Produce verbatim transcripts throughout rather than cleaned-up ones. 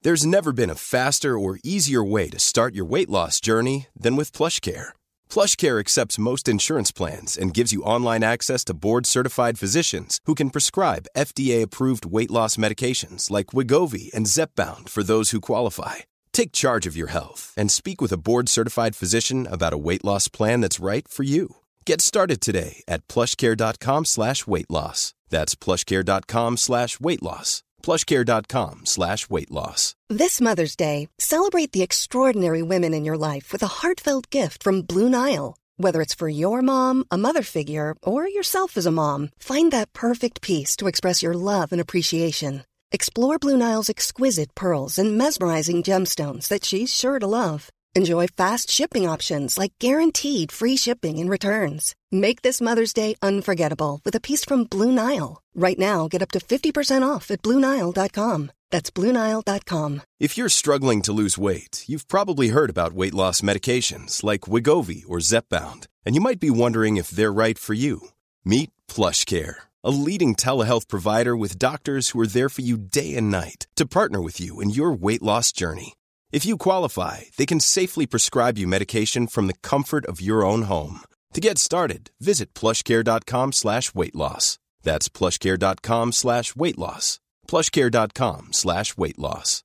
There's never been a faster or easier way to start your weight loss journey than with PlushCare. PlushCare accepts most insurance plans and gives you online access to board-certified physicians who can prescribe F D A-approved weight loss medications like Wegovy and Zepbound for those who qualify. Take charge of your health and speak with a board-certified physician about a weight loss plan that's right for you. Get started today at plushcare.com slash weight loss. That's plushcare.com slash weight loss. plushcare.com slash weight loss. This Mother's Day, celebrate the extraordinary women in your life with a heartfelt gift from Blue Nile. Whether it's for your mom, a mother figure, or yourself as a mom, find that perfect piece to express your love and appreciation. Explore Blue Nile's exquisite pearls and mesmerizing gemstones that she's sure to love. Enjoy fast shipping options like guaranteed free shipping and returns. Make this Mother's Day unforgettable with a piece from Blue Nile. Right now, get up to fifty percent off at blue nile dot com. That's blue nile dot com. If you're struggling to lose weight, you've probably heard about weight loss medications like Wegovy or Zepbound, and you might be wondering if they're right for you. Meet PlushCare, a leading telehealth provider with doctors who are there for you day and night to partner with you in your weight loss journey. If you qualify, they can safely prescribe you medication from the comfort of your own home. To get started, visit plushcare.com slash weight loss. That's plushcare.com slash weight loss. plushcare.com slash weight loss.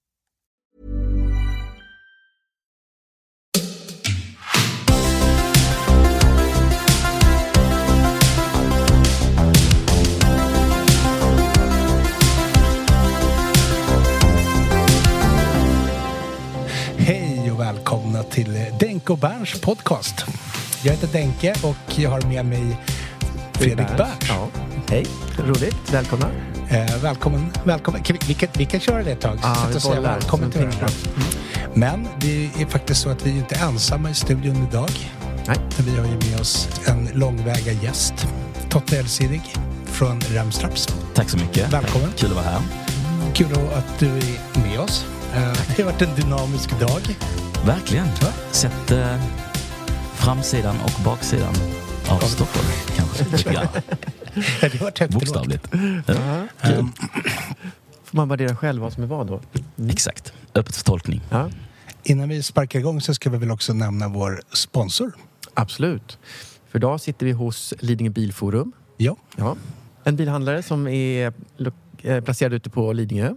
Hej och välkomna till Denke och Berns podcast. Jag heter Denke och jag har med mig Fredrik Berns. Ja. Hej, roligt. Välkomna. Eh, välkommen, välkommen. Vi, vi, kan, vi kan köra det ett tag. Ja, vi säga välkommen till varandra. Mm. Men det är faktiskt så att vi är inte ensamma i studion idag. Nej. Vi har ju med oss en långväga gäst, Totte Elsidig från Remstraps. Tack så mycket. Välkommen. Kul att vara här. Kul att du är med oss. Eh, det har varit en dynamisk dag. Verkligen. Ja. Sett eh, framsidan och baksidan av ja. Stockholm kanske lite grann. Det var tätt bokstavligt. Ja. Um, Får man värdera själv vad som är vad då? Mm. Exakt. Öppet för tolkning. Ja. Innan vi sparkar igång så ska vi väl också nämna vår sponsor. Absolut. För idag sitter vi hos Lidingö Bilforum. Ja. Ja. En bilhandlare som är placerad ute på Lidingö.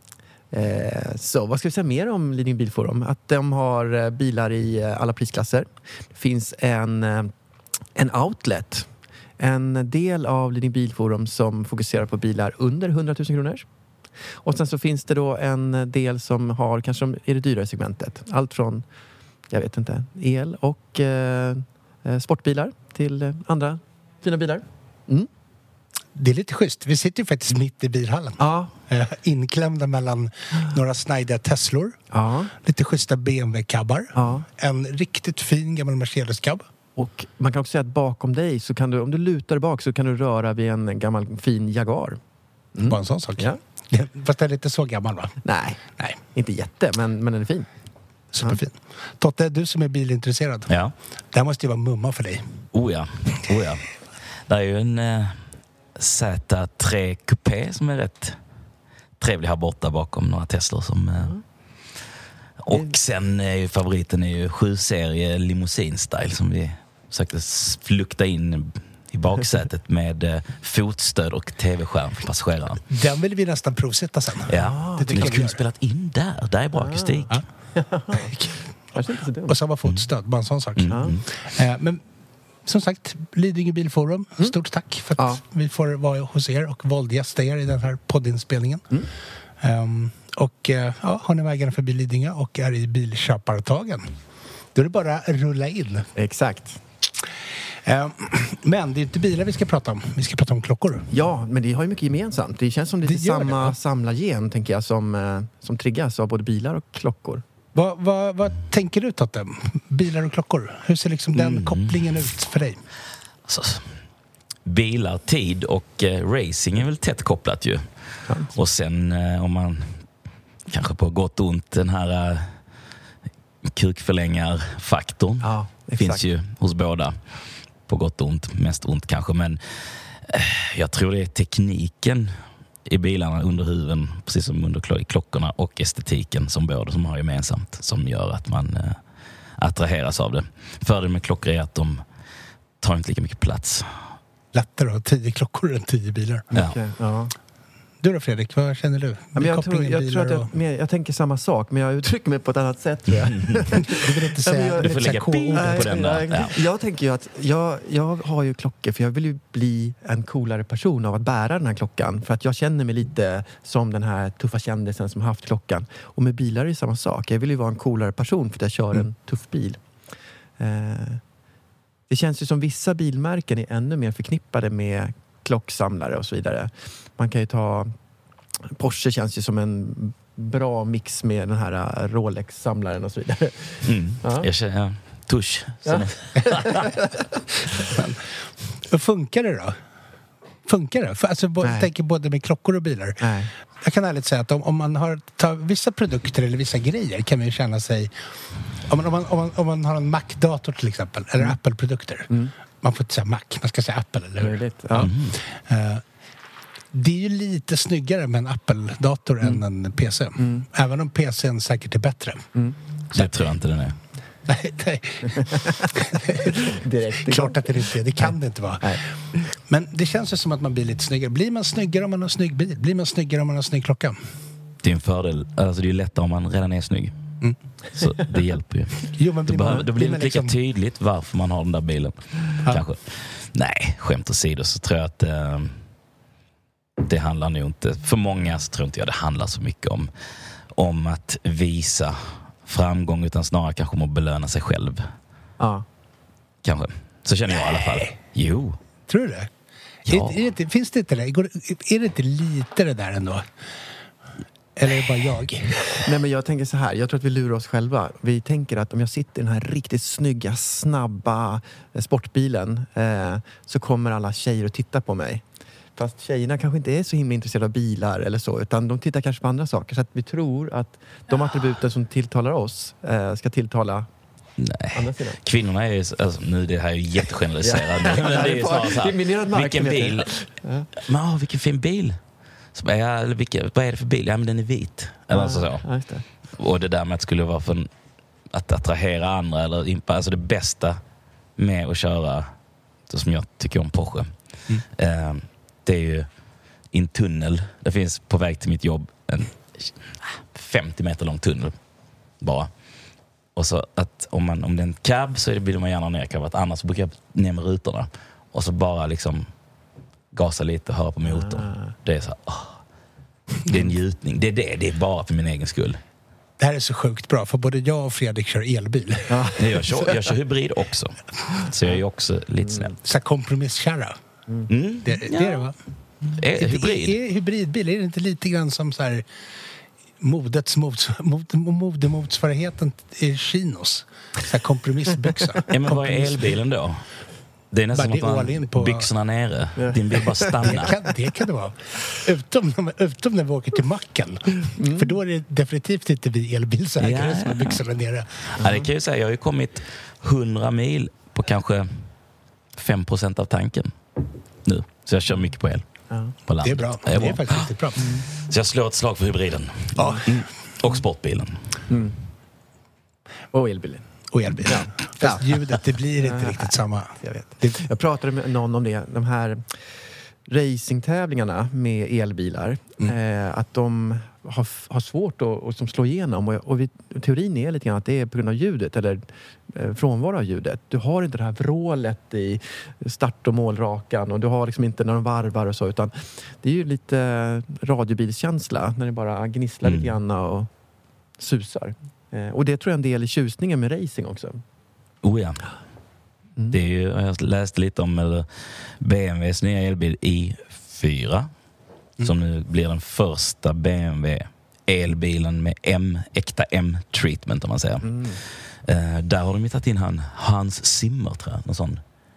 Eh, så vad ska vi säga mer om Lidingö Bilforum? Att de har bilar i alla prisklasser. Det finns en, en outlet. En del av Lidingö Bilforum som fokuserar på bilar under hundratusen kronor. Och sen så finns det då en del som har kanske i det dyrare segmentet. Allt från, jag vet inte, el och eh, sportbilar till andra fina bilar. Mm. Det är lite schysst. Vi sitter ju faktiskt mitt i bilhallen. Ja. Eh, inklämda mellan några snajdiga Teslor. Ja. Lite schyssta B M W-kabbar. Ja. En riktigt fin gammal Mercedes-kabb. Och man kan också säga att bakom dig så kan du, om du lutar bak så kan du röra vid en gammal fin Jaguar. Mm. Bara en sån sak. Ja. Fast den är inte så gammal, va? Nej, Nej. Inte jätte, men, men den är fin. Superfin. Ja. Totte, du som är bilintresserad. Ja. Det här måste ju vara mumma för dig. Oh ja, oh ja. Det är ju en eh, Z tre Coupé som är rätt trevlig här borta bakom några Teslor som... Eh, mm. Och sen är ju favoriten är ju sju-serie limousin-style som vi försökte flukta in i baksätet med eh, fotstöd och tv-skärm för passageraren. Den vill vi nästan provsätta sen. Ja, det tycker jag. Vi kunde spelat in där. Där är bra akustik. Ja. Och samma fotstöd, bara en sån sak. Mm. Mm. Eh, men som sagt, Lidingö Bilforum, mm. stort tack för att ja. vi får vara hos er och våldgästa er i den här poddinspelningen. Mm. Um, och ja, har ni vägarna förbi Lidingö och är i bilköpartagen, då är det bara att rulla in. Exakt. Um, men det är inte bilar vi ska prata om. Vi ska prata om klockor. Ja, men det har ju mycket gemensamt. Det känns som det är samma det, samlargen, tänker jag, som, som triggas av både bilar och klockor. Vad, vad, vad tänker du, Totte? Bilar och klockor? Hur ser liksom den mm. kopplingen ut för dig? Alltså, bilar, tid och eh, racing är väl tätt kopplat ju. Ja. Och sen eh, om man kanske på gott och ont den här eh, kukförlängarfaktorn ja, finns ju hos båda. På gott och ont, mest ont kanske, men eh, jag tror det är tekniken i bilarna under huven, precis som under klo- klockorna, och estetiken som båda som har gemensamt, som gör att man eh, attraheras av det. Fördelen med klockor är att de tar inte lika mycket plats. Lättare att ha tio klockor än tio bilar. Ja. Okay, ja. Du då Fredrik, vad känner du? Ja, men jag, tror, jag, tror att jag, men jag tänker samma sak, men jag uttrycker mig på ett annat sätt, tror jag. Du vill inte säga, jag, du får lägga K-ordet på den där. Jag, ja. jag tänker ju att jag, jag har ju klockor för jag vill ju bli en coolare person av att bära den här klockan. För att jag känner mig lite som den här tuffa kändisen som har haft klockan. Och med bilar är det samma sak. Jag vill ju vara en coolare person för att jag kör mm. en tuff bil. Eh, det känns ju som vissa bilmärken är ännu mer förknippade med klocksamlare och så vidare. Man kan ju ta... Porsche känns ju som en bra mix med den här Rolex-samlaren och så vidare. Mm. Ja. Jag känner, ja. Tusch. Ja. Hur funkar det då? Funkar det? För, alltså, jag tänker både med klockor och bilar. Nej. Jag kan ärligt säga att om, om man har tar vissa produkter eller vissa grejer kan man ju känna sig... Om man, om man, om man, om man har en Mac-dator till exempel, eller mm. Apple-produkter. Mm. Man får inte säga Mac, man ska säga Apple, eller hur? Ja. Mm. Uh, det är ju lite snyggare med en Apple-dator mm. än en P C. Mm. Även om P C:n säkert är bättre. Mm. Det tror jag inte den är. Nej, nej. Direkt. Klart att det inte är. Det kan nej. det inte vara. Nej. Men det känns ju som att man blir lite snyggare. Blir man snyggare om man har en snygg bil? Blir man snyggare om man har en snygg klocka? Det är en fördel. Alltså det är lättare om man redan är snygg. Mm. Så det hjälper ju. Jo, men blir då, man, behöver, då blir det inte liksom... lika tydligt varför man har den där bilen. Ja. Kanske. Nej, skämt åsido så tror jag att eh, det handlar nog inte, för många så tror inte jag det handlar så mycket om, om att visa framgång, utan snarare kanske om att belöna sig själv. Ja. Kanske. Så känner jag i alla fall. Jo. Tror du det? Ja. Är, är det inte, finns det inte det? Är det inte lite det där ändå? Eller är det bara jag? Nej, men jag tänker så här. Jag tror att vi lurar oss själva. Vi tänker att om jag sitter i den här riktigt snygga, snabba sportbilen eh, så kommer alla tjejer att titta på mig. Fast tjejerna kanske inte är så himla intresserade av bilar eller så, utan de tittar kanske på andra saker. Så att vi tror att de attributen som tilltalar oss eh, ska tilltala nej. andra sidan. Kvinnorna är ju, alltså, nu det här är ju jättegeneraliserat. Men det är ju så här, vilken bil? Ja. Men, åh, vilken fin bil. Så bara, ja, eller vilka, vad är det för bil? Ja, men den är vit. Eller ja, så. Ja, just det. Och det där med att det skulle vara för att attrahera andra eller alltså det bästa med att köra, så som jag tycker om Porsche. Mm. Eh, det är ju i en tunnel. Det finns på väg till mitt jobb en femtio meter lång tunnel bara. Och så att om man om det är en cab så är det vill man gärna ner cab, att annars brukar jag ner med rutorna och så bara liksom gasa lite och höra på motorn. Ah. Det är så åh, det är en njutning. Det är det, det är bara för min egen skull. Det här är så sjukt bra, för både jag och Fredrik kör elbil. Ja. Jag, kör, jag kör hybrid också. Så jag är också lite snäll. Så kompromisskärra. Mm. Det, det ja. är det, va? Är, hybrid. Är, är hybridbil, är det inte lite grann som så här modets mots, mod, modemotsvarigheten i chinos? Så här kompromissbyxa. Ja, men vad är elbilen då? Det är nästan som att man på... byxorna nere. Din bil bara stannar. Det kan det, kan det vara. Utom, utom när vi åker till macken. Mm. För då är det definitivt inte vi elbilsägare ja. som har byxorna nere. Mm. Ja, det kan jag ju säga. Jag har ju kommit hundra mil på kanske fem procent av tanken nu. Så jag kör mycket på el. Ja. På landet. Det är bra. Det är, det är faktiskt riktigt bra. Mm. Så jag slår ett slag för hybriden. Ja. Mm. Och sportbilen. Mm. Och elbilen. Och elbil. Ja. Fast ljudet, det blir inte riktigt samma. Jag vet. Det... Jag pratade med någon om det. De här racingtävlingarna med elbilar. Mm. Eh, att de har, har svårt att, att som slå igenom. Och, och vi, teorin är lite grann att det är på grund av ljudet. Eller eh, frånvaro av ljudet. Du har inte det här vrålet i start- och målrakan. Och du har liksom inte när de varvar och så. Utan det är ju lite radiobilskänsla. När det bara gnisslar mm. lite grann och susar. Och det tror jag är en del i tjusningen med racing också. Oh ja. Mm. Det är ju, jag läste lite om eller, B M Ws nya elbil i fyra. Mm. Som nu blir den första B M W elbilen med M, äkta M-treatment om man säger. Mm. Uh, där har de tagit in han, Hans Zimmer tror jag. Någon sån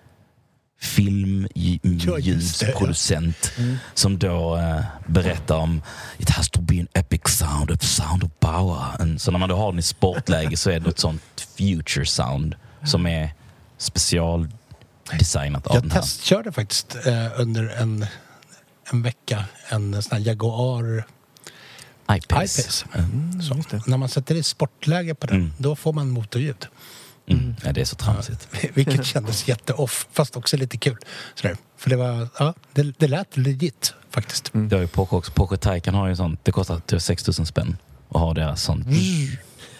filmljusproducent ja, mm. som då uh, berättar om it has to be an epic sound, a sound of power. And, så när man då har den i sportläge så är det ett sånt future sound som är specialdesignat av jag den här. Jag testkörde faktiskt uh, under en en vecka en sån här Jaguar I-Pace. I-Pace. Mm, så. När man sätter i sportläge på den, mm. då får man motorljud. Mm. Ja, det är så tramsigt. Vilket kändes jätteoff, fast också lite kul. Sådär. För det var, ja, det, det lät legit faktiskt. Mm. Det har ju Porsche också. Porsche Taycan har ju sånt, det kostar typ sex tusen spänn att ha deras sånt ljud.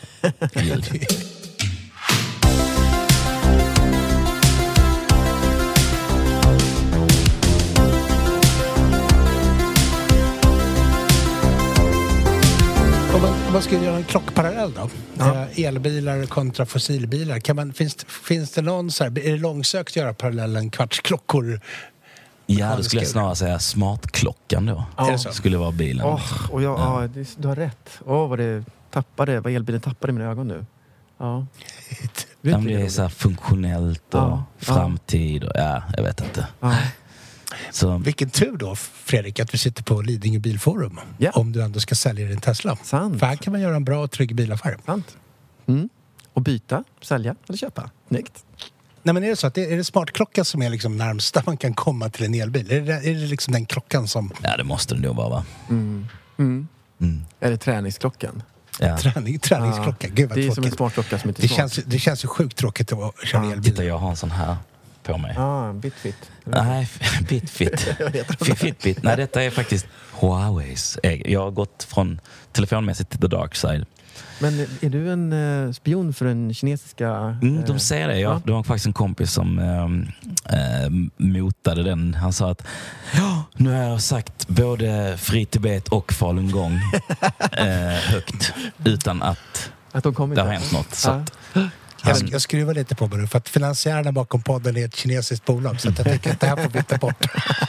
Om man, om man ska göra en klockparallell då, ja. eh, elbilar kontra fossilbilar, kan man, finns, finns det någon så här, är det långsökt att göra parallellen kvartsklockor? Ja, det skulle jag snarare säga smartklockan då. Ja. Är det så? Skulle vara bilen. Oh, och jag, ja. Ja, du har rätt. Åh, oh, vad det tappade, vad elbilen tappade i mina ögon nu. Ja. Det är så här funktionellt och ja. Framtid och ja, jag vet inte. Ja. Så. Vilken tur då, Fredrik, att vi sitter på Lidingö Bilforum. Ja. Om du ändå ska sälja din Tesla. Sant. För här kan man göra en bra och trygg bilaffär. Sant. Mm. Och byta, sälja eller köpa. Snyggt. Nej, men är det så att det är det smartklockan som är liksom närmsta man kan komma till en elbil? Är det, är det liksom den klockan som... Ja, det måste det nog vara, va? Mm. Mm. Mm. Är det träningsklockan? Ja. Träning, träningsklocka. Gud, vad det är tråkigt. som en smartklocka som inte är det smart. känns, det känns ju sjukt tråkigt att köra ja. elbil. Titta, jag har en sån här på mig. Ja, ah, Bitfit. Nej, Bitfit. Fitbit. Nej, detta är faktiskt Huaweis. Jag har gått från telefonmässigt till the dark side. Men är du en uh, spion för den kinesiska... Uh, mm, de säger det. Jag, ja. Det var faktiskt en kompis som uh, uh, motade den. Han sa att ja, nu har jag sagt både Fri Tibet och falungong uh, högt utan att, att de det har hänt något. Så ja. att, Jag, jag skruvar lite på mig nu för att finansiärerna bakom podden är ett kinesiskt bolag, så att jag tycker att det här får vi ta bort.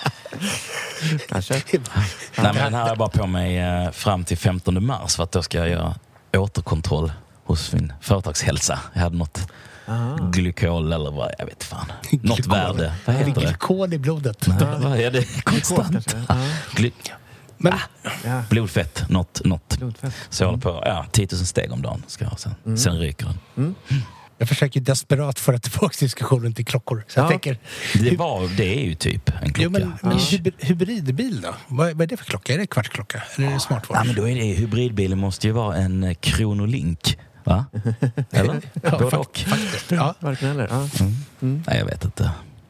Kanske. Nej, men den här har jag bara på mig eh, fram till femtonde mars för att då ska jag göra återkontroll hos min företagshälsa. Jag hade något Aha. glykol eller vad, jag vet fan. Något glykol. Värde. Vad heter det? Glykol i blodet. Nej, vad är det? Konstant. Gly- Men, ah, ja. Blodfett, något. något. Blodfett. Så jag håller på, ja, tio tusen steg om dagen ska jag ha sen. Mm. Sen ryker den. Mm. Jag försöker desperat föra tillbaka diskussionen till klockor. Så ja. jag tänker, det, var, det är ju typ en klocka. Jo, men, men ja. hybridbil då? Vad, vad är det för klocka? Är det kvartsklocka? Eller är det smartwatch? Ja, men då är det, hybridbilen måste ju vara en Chronolink. Va? Eller? Ja, Både fakt- och. Faktiskt. Ja. Varken eller. Ja. Mm. Mm. Nej, jag vet inte.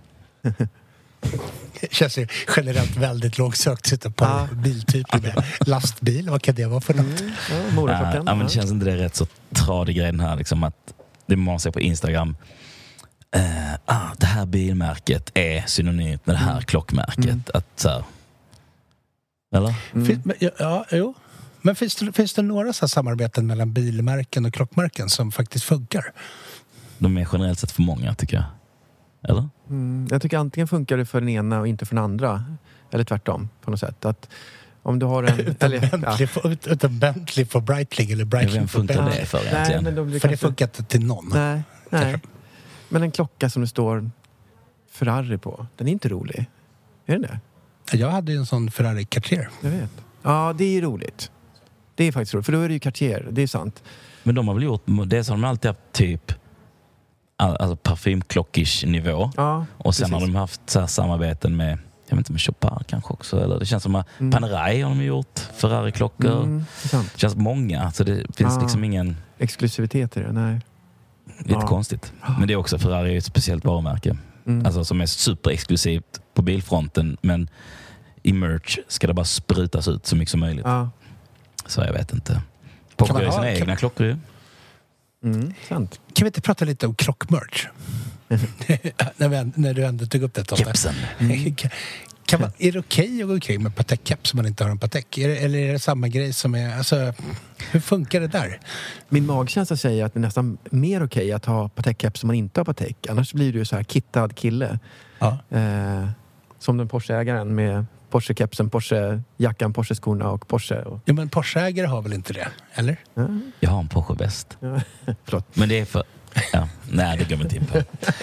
Det känns ju generellt väldigt långsökt att sitta på ah. biltyper med lastbil. Vad kan det vara för något? Mm. Ja, ja, ja, men det känns inte det rätt så tradig grej den här liksom att det man ser på Instagram. Uh, ah, det här bilmärket är synonymt med det här mm. klockmärket. Mm. Att så här, eller? Mm. Fin, men, ja, jo. Men finns det, finns det några så här samarbeten mellan bilmärken och klockmärken som faktiskt funkar? De är generellt sett för många, tycker jag. Eller? Mm, jag tycker antingen funkar det för den ena och inte för den andra. Eller tvärtom, på något sätt. Att om du har en... utan, eller, Bentley, ja. för, utan Bentley för Breitling eller Breitling vem för funkar Bentley. det för Nej, egentligen? men de för kanske... det funkar inte till någon. Nej, nej. Men en klocka som det står Ferrari på, den är inte rolig. Är den det? Jag hade ju en sån Ferrari Cartier. Jag vet. Ja, det är ju roligt. Det är faktiskt roligt, för då är det ju Cartier, det är sant. Men de har väl gjort, det som de alltid haft typ alltså parfymklockish nivå. Ja, och sen precis. Har de haft så här samarbeten med, jag vet inte, med Chopin kanske också, eller det känns som att mm. Panerai har de gjort, Ferrari-klockor. Mm, det känns många, så det finns ja. liksom ingen... Exklusivitet i det, nej. Lite ja. konstigt. Men det är också, Ferrari är ett speciellt varumärke. Mm. Alltså som är superexklusivt på bilfronten, men i merch ska det bara sprutas ut så mycket som möjligt. Ja. Så jag vet inte. Porsche har sina egna kan... klockor ju. Mm, sant. Kan vi inte prata lite om klockmerch? när, vi, när du ändå tog upp det. Kepsen. Mm. Kan man, är det okej okay att gå omkring med Patek-keps om man inte har en Patek? Är det, eller är det samma grej som är... Alltså, hur funkar det där? Min magkänsla säger att det är nästan mer okej okay att ha Patek-keps som man inte har Patek. Annars blir du ju så här kittad kille. Ja. Eh, som den Porsche-ägaren med Porsche-kepsen, Porsche-jackan, Porsche-skorna och Porsche. Och... Ja, men Porsche-ägare har väl inte det? Eller? Mm. Jag har en Porsche-väst. Ja. Förlåt. Men det är för... Ja. Nej, det går man inte in på.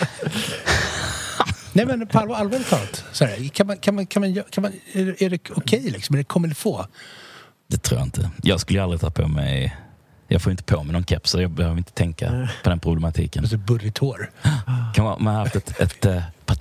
Nej, men på allvar, allvarligt talat. Så här, kan man, kan man, kan man, kan man, är det, är det okej okay, liksom? Är det kommer det få? Det tror jag inte. Jag skulle ju aldrig ta på mig... Jag får inte på mig någon keps, så jag behöver inte tänka mm. på den problematiken. Alltså burrigt hår. Kan man, man ha haft ett, ett, ett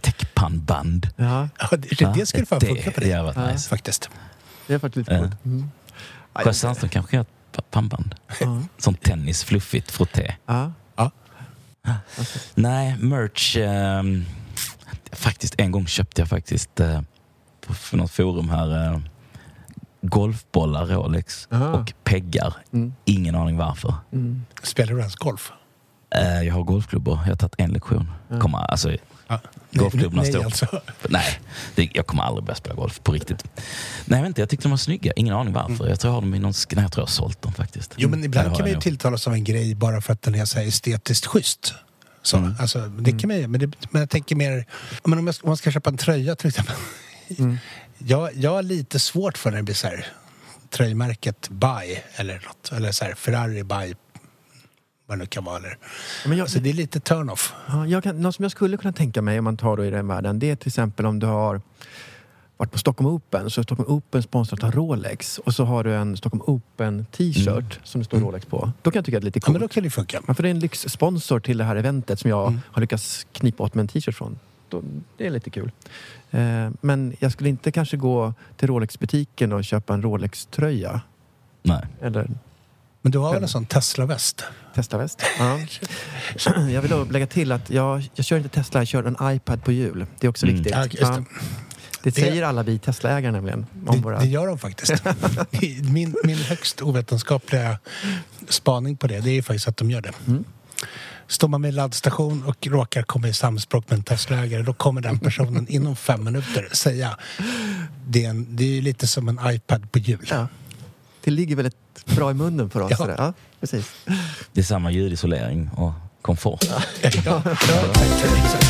täckpannband. Ja. Ja, det, det, det skulle fan det, funka på det det. har varit Ja, nice. faktiskt. Det är faktiskt lite coolt. Mm. Sjösse Sandström kanske gör ett pannband. Ja. Som tennis, fluffigt, frotté. Ja. Ja. Alltså. Nej, merch. Eh, faktiskt en gång köpte jag faktiskt eh, på för något forum här eh, golfbollar Rolex Aha. och peggar. Mm. Ingen aning varför. Mm. Spelar du ens golf? Eh, jag har golfklubbor. Jag har tagit en lektion. Ja. Kommer, alltså, Ja. golfklubborna Nej, står. alltså. Nej, det, jag kommer aldrig börja spela golf på riktigt. Nej, jag vet inte, jag tyckte de var snygga. Ingen aning varför. Mm. Jag tror jag har dem i någon... Nej, jag tror jag har sålt dem faktiskt. Jo, men ibland Eller har kan man jag ju nog. tilltalas av en grej bara för att den är så här estetiskt schysst. Så, Mm. alltså, det kan man ju, men, det, men jag tänker mer... Men om, jag, om man ska köpa en tröja till exempel. Mm. jag, jag har lite svårt för när det blir så här tröjmärket Buy eller något. Eller så här Ferrari Buy. Vad det nu kan vara. Eller. Men jag, Alltså, det är lite turn-off. ja, jag kan, något som jag skulle kunna tänka mig om man tar då i den världen, det är till exempel om du har varit på Stockholm Open, så är Stockholm Open sponsrat av Rolex, och så har du en Stockholm Open t-shirt Mm. som det står Rolex på. Då kan jag tycka att det är lite Ja, coolt. men då kan det funka. Ja, för det är en lyxsponsor till det här eventet som jag Mm. har lyckats knipa åt med en t-shirt från. Då, det är lite kul. Eh, men jag skulle inte kanske gå till Rolex-butiken och köpa en Rolex-tröja. Nej. Eller Men du har väl en sån Tesla-väst? Tesla-väst. Ja. Jag vill då lägga till att jag, jag kör inte Tesla, jag kör en iPad på hjul. Det är också Mm. viktigt. Ja, just det. Det Det- säger alla vi Tesla-ägare nämligen. Om Det, våra... det gör de faktiskt. min, min högst ovetenskapliga spaning på det, det är ju faktiskt att de gör det. Mm. Står man med en laddstation och råkar komma i samspråk med en Tesla-ägare, då kommer den personen inom fem minuter säga det är, en, det är ju lite som en iPad på hjul. Ja. Det ligger väldigt bra i munnen för oss. Ja. sådär. Ja, precis. Det är samma ljudisolering och komfort. Ja, ja, exakt.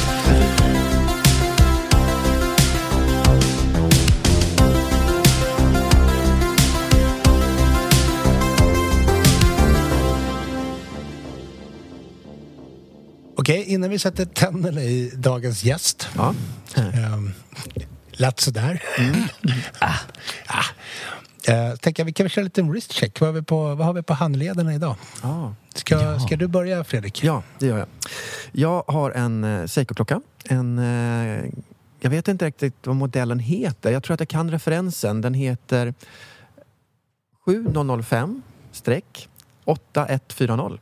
Okej, innan vi sätter tänderna i dagens gäst. Ja. Um, lät sådär. Mm. ah. Ah. Uh, tänker jag, vi kan väl köra lite en wrist check. Vad har vi på, vad har vi på handlederna idag? Ja. Ska, Ja. ska du börja, Fredrik? Ja, det gör jag. Jag har en uh, Seiko-klocka. En, uh, jag vet inte riktigt vad modellen heter. Jag tror att jag kan referensen. Den heter sju noll noll fem åtta ett fyra noll.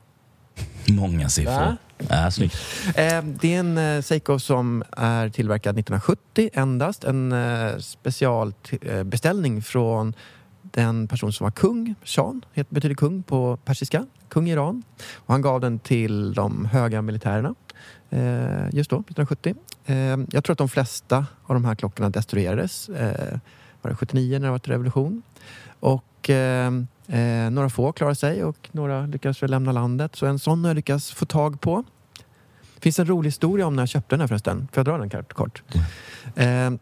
Många siffror. Va? Ja, snyggt. Eh, det är en eh, Seiko som är tillverkad nittonhundrasjuttio endast. En eh, specialbeställning från den person som var kung. Shan heter, betyder kung på persiska. Kung i Iran. Och han gav den till de höga militärerna. Eh, just då, nittonhundrasjuttio. Eh, jag tror att de flesta av de här klockorna destruerades. Eh, var det sjuttionio när det var till revolution. Och... Eh, Eh, några få klarar sig och några lyckas väl lämna landet. Så en sån har jag lyckats få tag på. Det finns en rolig historia om när jag köpte den här förresten. Får jag dra den kort? Eh,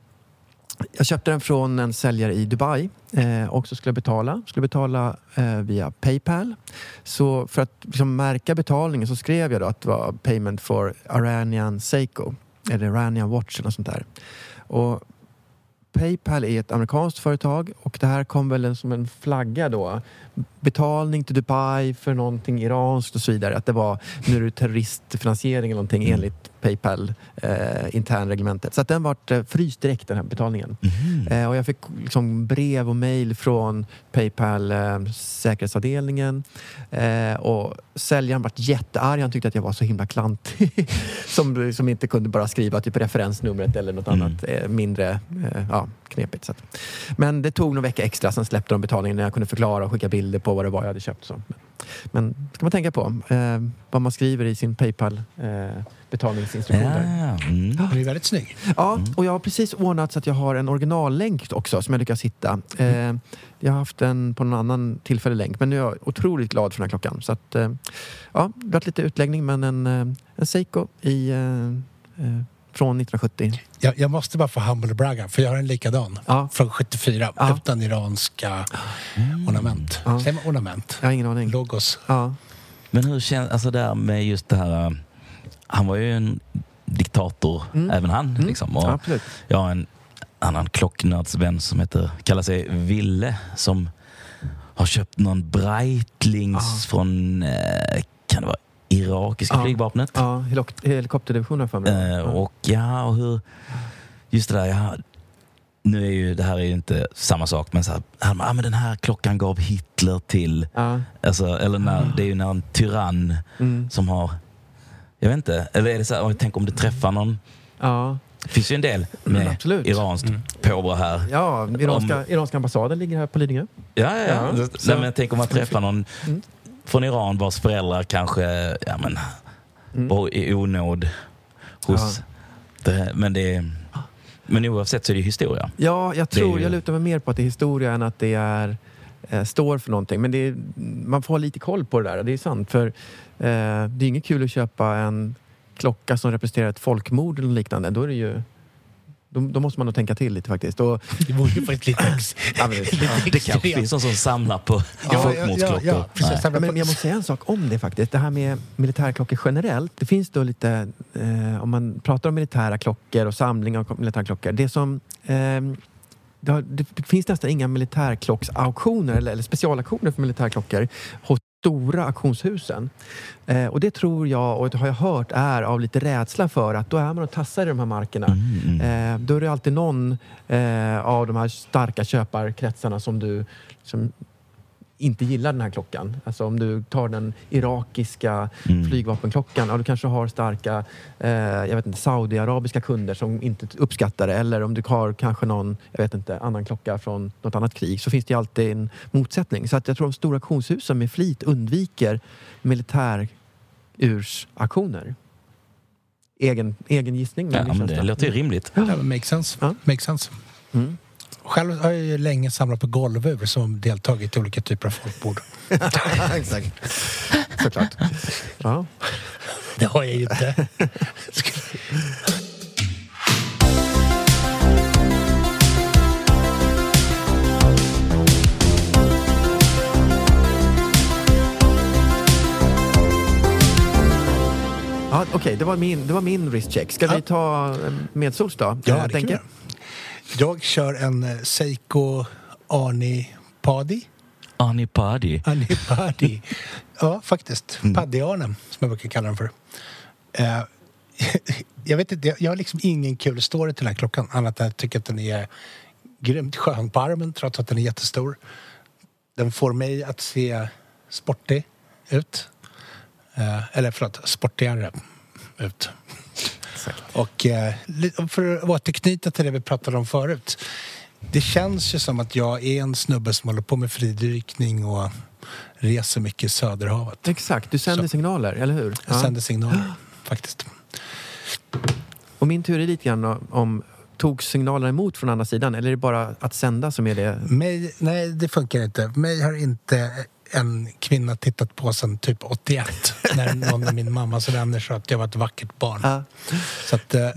jag köpte den från en säljare i Dubai. Eh, och så skulle jag betala. Skulle betala eh, via PayPal. Så för att liksom märka betalningen så skrev jag då att det var payment for Iranian Seiko. Eller Iranian Watch eller sånt där. Och PayPal är ett amerikanskt företag och det här kom väl som en flagga då. Betalning till Dubai för någonting iranskt och så vidare. Att det var nu är det terroristfinansiering eller någonting mm. enligt PayPal eh, internreglementet. Så att den var eh, fryst direkt den här betalningen. Mm. Eh, och jag fick liksom brev och mejl från PayPal eh, säkerhetsavdelningen. Eh, och säljaren var jättearg. Han tyckte att jag var så himla klantig. som, som inte kunde bara skriva typ referensnumret eller något mm. annat eh, mindre eh, ja, knepigt. Så att. Men det tog några veckor extra, sen släppte de betalningen när jag kunde förklara och skicka bilder på vad det var jag hade köpt. Så. Men ska man tänka på eh, vad man skriver i sin PayPal eh, betalningsinstruktioner. Ja, mm. Den är väldigt snygg. Ja, och jag har precis ordnat så att jag har en originallänk också som jag lyckas hitta. Eh, jag har haft den på någon annan tillfällig länk, men nu är jag otroligt glad för den här klockan. Så att, eh, ja, det har varit lite utläggning, men en, en Seiko i... Eh, eh, från nittonhundrasjuttio. Jag, jag måste bara få humble bragga, för jag har en likadan. Ja. Från sjuttiofyra, Ja. utan iranska mm. ornament. Ja. Säger man ornament? Jag har ingen aning. Logos. Ja. Men hur känns alltså där med just det här... äh, Han var ju en diktator, Mm. även han. Mm. Liksom. Och Absolut. jag har en annan klocknördsvän som heter, kallar sig Ville, som har köpt någon Breitlings Ah. från, eh, kan det vara irakiska ja. flygvapnet. Ja, helik- helikopterdivisionen för mig. Eh, ja. Och ja, och hur... Just det där, ja, nu är ju det här är ju inte samma sak, men så här, ja, men den här klockan gav Hitler till... Ja. Alltså, eller när, det är ju när en tyrann mm. som har... Jag vet inte, eller är det så här, tänk om det träffar någon... Ja. Det finns ju en del med mm, iranskt mm. påbrå här. Ja, iranska, om, iranska ambassaden ligger här på Lidingö. Ja, ja. ja. Nej, men jag tänker om man träffar någon mm. från Iran vars föräldrar kanske ja, men, mm. var i onåd hos... Ja. Det, men det men oavsett så är det historia. Ja, jag tror, ju... jag lutar mig mer på att det är historia än att det är, eh, står för någonting. Men det är, man får ha lite koll på det där, det är sant. För eh, det är inget kul att köpa en klocka som representerar ett folkmord eller liknande. Då är det ju... Då, då måste man nog tänka till lite faktiskt. Och, det vore ju faktiskt lite, ex, ja, men, lite ja, det kanske finns någon som samlar på ja, folkmordsklockor. Ja, ja, ja, men jag måste säga en sak om det faktiskt. Det här med militärklockor generellt. Det finns då lite, eh, om man pratar om militära klockor och samling av militärklockor. Det som... Eh, det, har, det finns nästan inga militärklocksauktioner eller, eller specialaktioner för militärklockor hos stora auktionshusen. Eh, och det tror jag, och det har jag hört, är av lite rädsla för att då är man och tassar i de här markerna. Mm. Eh, då är det alltid någon eh, av de här starka köparkretsarna som du som inte gillar den här klockan. Alltså om du tar den irakiska mm. flygvapenklockan, ja, du kanske har starka eh, jag vet inte, saudiarabiska kunder som inte uppskattar det. Eller om du har kanske någon, jag vet inte, annan klocka från något annat krig, så finns det alltid en motsättning. Så att jag tror att de stora auktionshusen med flit undviker militärursaktioner. Egen, egen gissning. Ja, men det låter ju rimligt. Ja, men makes sense. Ja. Makes sense. Mm. Själv har jag ju länge samlat på golvur som deltagit i olika typer av folkbord. Exakt. Såklart. Ja. Det har jag ju inte. Ja, okej, okay, det var min det var min wristcheck. Ska ja. vi ta medsols då? Ja, det tänker. Jag kör en Seiko Arni Padi. Arni Padi. Arni Padi. Ja, faktiskt. Mm. Paddy-Arne, som jag brukar kalla den för. Uh, jag vet inte, jag har liksom ingen kul story till den här klockan. Annat än att jag tycker att den är grymt skön på armen, trots att den är jättestor. Den får mig att se sportig ut. Uh, eller förlåt, sportigare ut. Exakt. Och eh, för att återknyta till det vi pratade om förut. Det känns ju som att jag är en snubbe som håller på med fridykning och reser mycket i Söderhavet. Exakt, du sänder Så. signaler, eller hur? Jag ja. sänder signaler, faktiskt. Och min tur är lite grann om tog signalerna emot från andra sidan, eller är det bara att sända som är det? Mig, nej, det funkar inte. Mig har inte en kvinna tittat på sedan typ åttioett när någon av min mammas vänner sa att jag var ett vackert barn. Ja. Så att eh,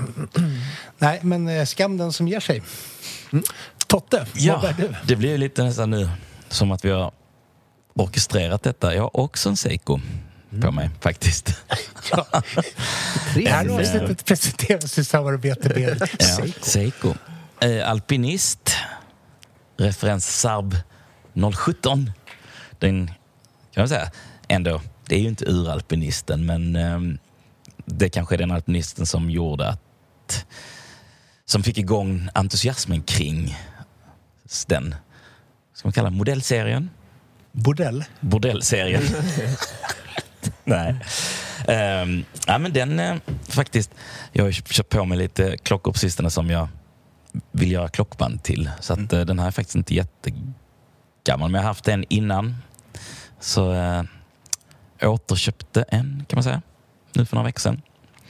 nej, men skam den som ger sig. Mm. Totte, ja, vad är du? Det blir ju lite nästan nu som att vi har orkestrerat detta. Jag har också en Seiko mm. på mig, faktiskt. Ja. Det här avsnittet presenteras i samarbete med ja, Seiko. Seiko. Eh, alpinist, referens Saab noll sjutton. Den, kan man säga, ändå, det är ju inte uralpinisten, men eh, det kanske är den alpinisten som gjorde att, som fick igång entusiasmen kring den, ska man kalla modellserien? Bordell? Bordellserien. Nej. Um, ja, men den eh, faktiskt, jag har köpt på mig lite klockor på sistone som jag vill göra klockband till. Så att mm. eh, den här är faktiskt inte jättegammal, men jag har haft en innan. Så eh, återköpte en, kan man säga, nu för några veckor sedan.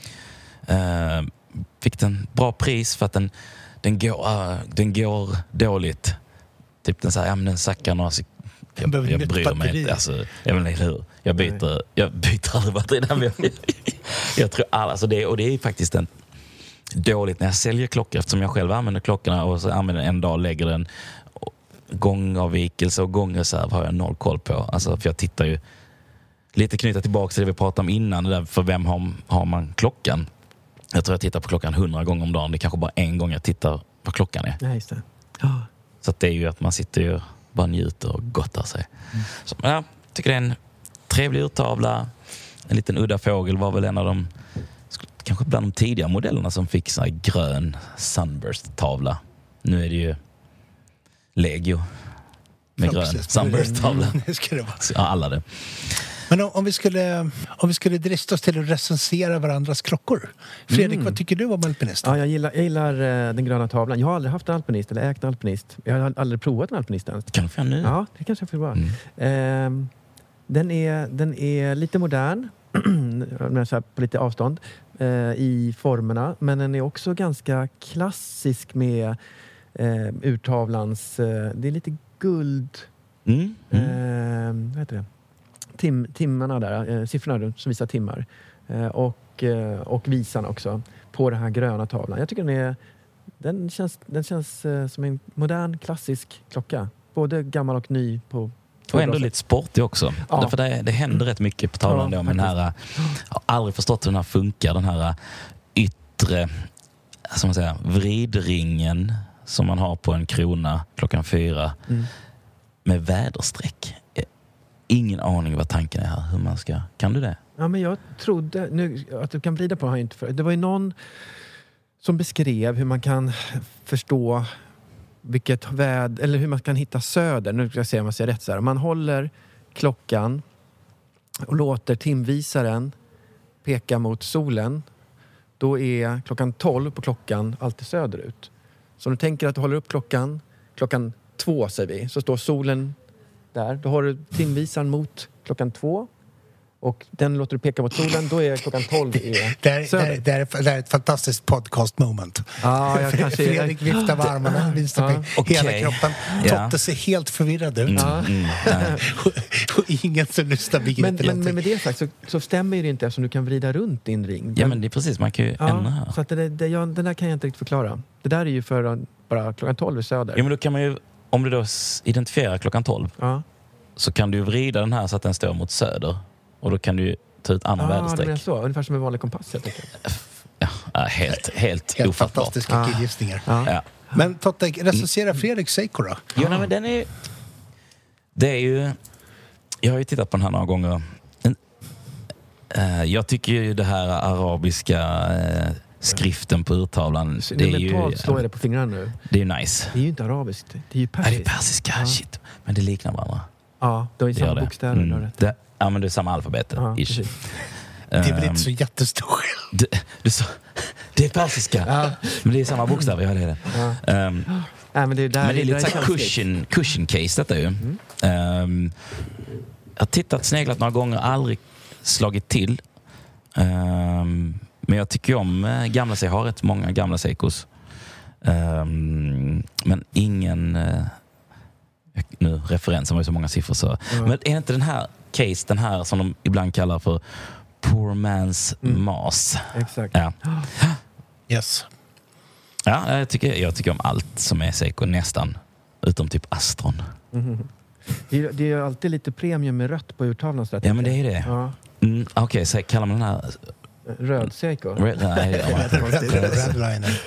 Eh, fick den bra pris för att den, den, går, uh, den går dåligt. Typ den säger, ja men den sackar några sek- jag, jag, jag bryr mig inte. Alltså, jag vet inte hur. Jag byter, jag byter aldrig batteri där, men jag, jag tror alla, alltså det, och det är faktiskt en dåligt när jag säljer klockor, eftersom jag själv använder klockorna och så använder en dag och lägger den. Gångavvikelse och gångreserv har jag noll koll på. Alltså, för jag tittar ju lite knyta tillbaka till det vi pratade om innan. Det där, för vem har, har man klockan? Jag tror jag tittar på klockan hundra gånger om dagen. Det är kanske bara en gång jag tittar på klockan är. Ja, just det. Oh. Så att det är ju att man sitter ju bara njuter och gottar sig. Mm. Så jag tycker det är en trevlig urtavla. en liten udda fågel var väl en av de, kanske bland de tidiga modellerna som fick så här grön Sunburst-tavla. Nu är det ju Legio med Ja, grön precis. Sunburst-tavla. Det ska det vara. Ja, alla det. Men om, om, vi skulle, om vi skulle drista oss till att recensera varandras klockor. Fredrik, Mm. vad tycker du om alpinist? Ja, jag gillar, jag gillar eh, den gröna tavlan. Jag har aldrig haft en alpinist eller ägt en alpinist. Jag har aldrig provat en alpinist ens. Kan du få nu? Ja, det kanske jag får vara. Mm. Ehm, den, är, den är lite modern, men så här på lite avstånd eh, i formerna. Men den är också ganska klassisk med eh, urtavlans... Eh, det är lite guld... Mm. Mm. Eh, vad heter det? Tim, timmarna där, eh, siffrorna som visar timmar. Eh, och, eh, och visarna också på den här gröna tavlan. Jag tycker den är... Den känns, den känns eh, som en modern, klassisk klocka. Både gammal och ny på... Och ändå lite sportig också. Ja. Därför det, det händer rätt mycket på tavlan Ja, då. Men den här, jag har aldrig förstått hur den här funkar. Den här yttre, som man säger, vridringen som man har på en krona klockan fyra Mm. med väderstreck. Ingen aning vad tanken är här. Hur man ska... Kan du det? Ja, men jag trodde... Nu, att du kan vrida på har jag inte för. Det var ju någon som beskrev hur man kan förstå vilket väd, eller hur man kan hitta söder. Nu ska jag se om jag ser rätt så här. Man håller klockan och låter timvisaren peka mot solen. Då är klockan tolv på klockan alltid söderut. Så om du tänker att du håller upp klockan, klockan två säger vi, så står solen där. Då har du timvisaren mot klockan två. Och den låter du peka mot solen, då är klockan tolv är Det är, söder. det, är, det, är, det är ett fantastiskt podcast moment. Ja, jag kanske... Fredrik viftar med armarna, visar Ja. på hela Okej. kroppen. Ja. Totte ser helt förvirrad ut. Mm, Ja. mm, nej. Och ingen som lyssnar begriper Men, men, men någonting. med det sagt så, så stämmer det inte eftersom du kan vrida runt din ring. Ja, men det är precis. Man kan ju ändra här. Ja, så att det, det, jag, den där kan jag inte riktigt förklara. Det där är ju för att bara klockan tolv i söder. Ja, men då kan man ju, om du då s- identifierar klockan tolv, Ja. så kan du vrida den här så att den står mot söder. Och då kan du ju ta ut andra Ah, det väderstreck. menar så. Ungefär som en vanlig kompass, jag tänker. Ja, ja, helt, helt, Helt ofattbart. fantastiska Ja. killgissningar. Ja. Ja. Men Totte, recensera Fredrik Seiko då. Jo, nej, men den är, det är ju... Jag har ju tittat på den här några gånger. En, eh, jag tycker ju det här arabiska eh, skriften på urtavlan, Så det är nu ju, mentalt slår jag det på fingrarna nu. det är ju nice. Det är ju inte arabiskt. Det är ju Ja, persiskt. det är persiska, Ja. shit. Men det liknar varandra. Ja, de är ju Det gör samma det. bokstäver. du har Mm. rätt. det, ja, men det är samma alfabet. Ja, ish. precis. Det är väl Ehm, inte så jättestor skillnad. det, du sa, det är persiska. Ja. Men det är samma bokstäver, ja det är det. Ja. Ehm, Nej, men det är, där, men det är lite där så här känsligt. cushion, cushion case detta ju. Mm. Ehm, jag har tittat, sneglat några gånger, aldrig slagit till. Ehm, men jag tycker om eh, gamla Seiko, har rätt många gamla Seikos. Ehm, men ingen... eh, nu referensen var ju så många siffror så. Ja. Men är inte den här case, den här som de ibland kallar för poor man's Mm. mas? Exakt. Ja. Yes. Ja, jag tycker, jag tycker om allt som är Seiko, nästan. Utom typ Astron. Mhm. Det är, det är ju alltid lite premium med rött på urtavlan. Så att Ja, men det är det. Ja. Mm, Okej, okay, så kallar man den här... Röd Seiko. Red, nej, ja, Redliner.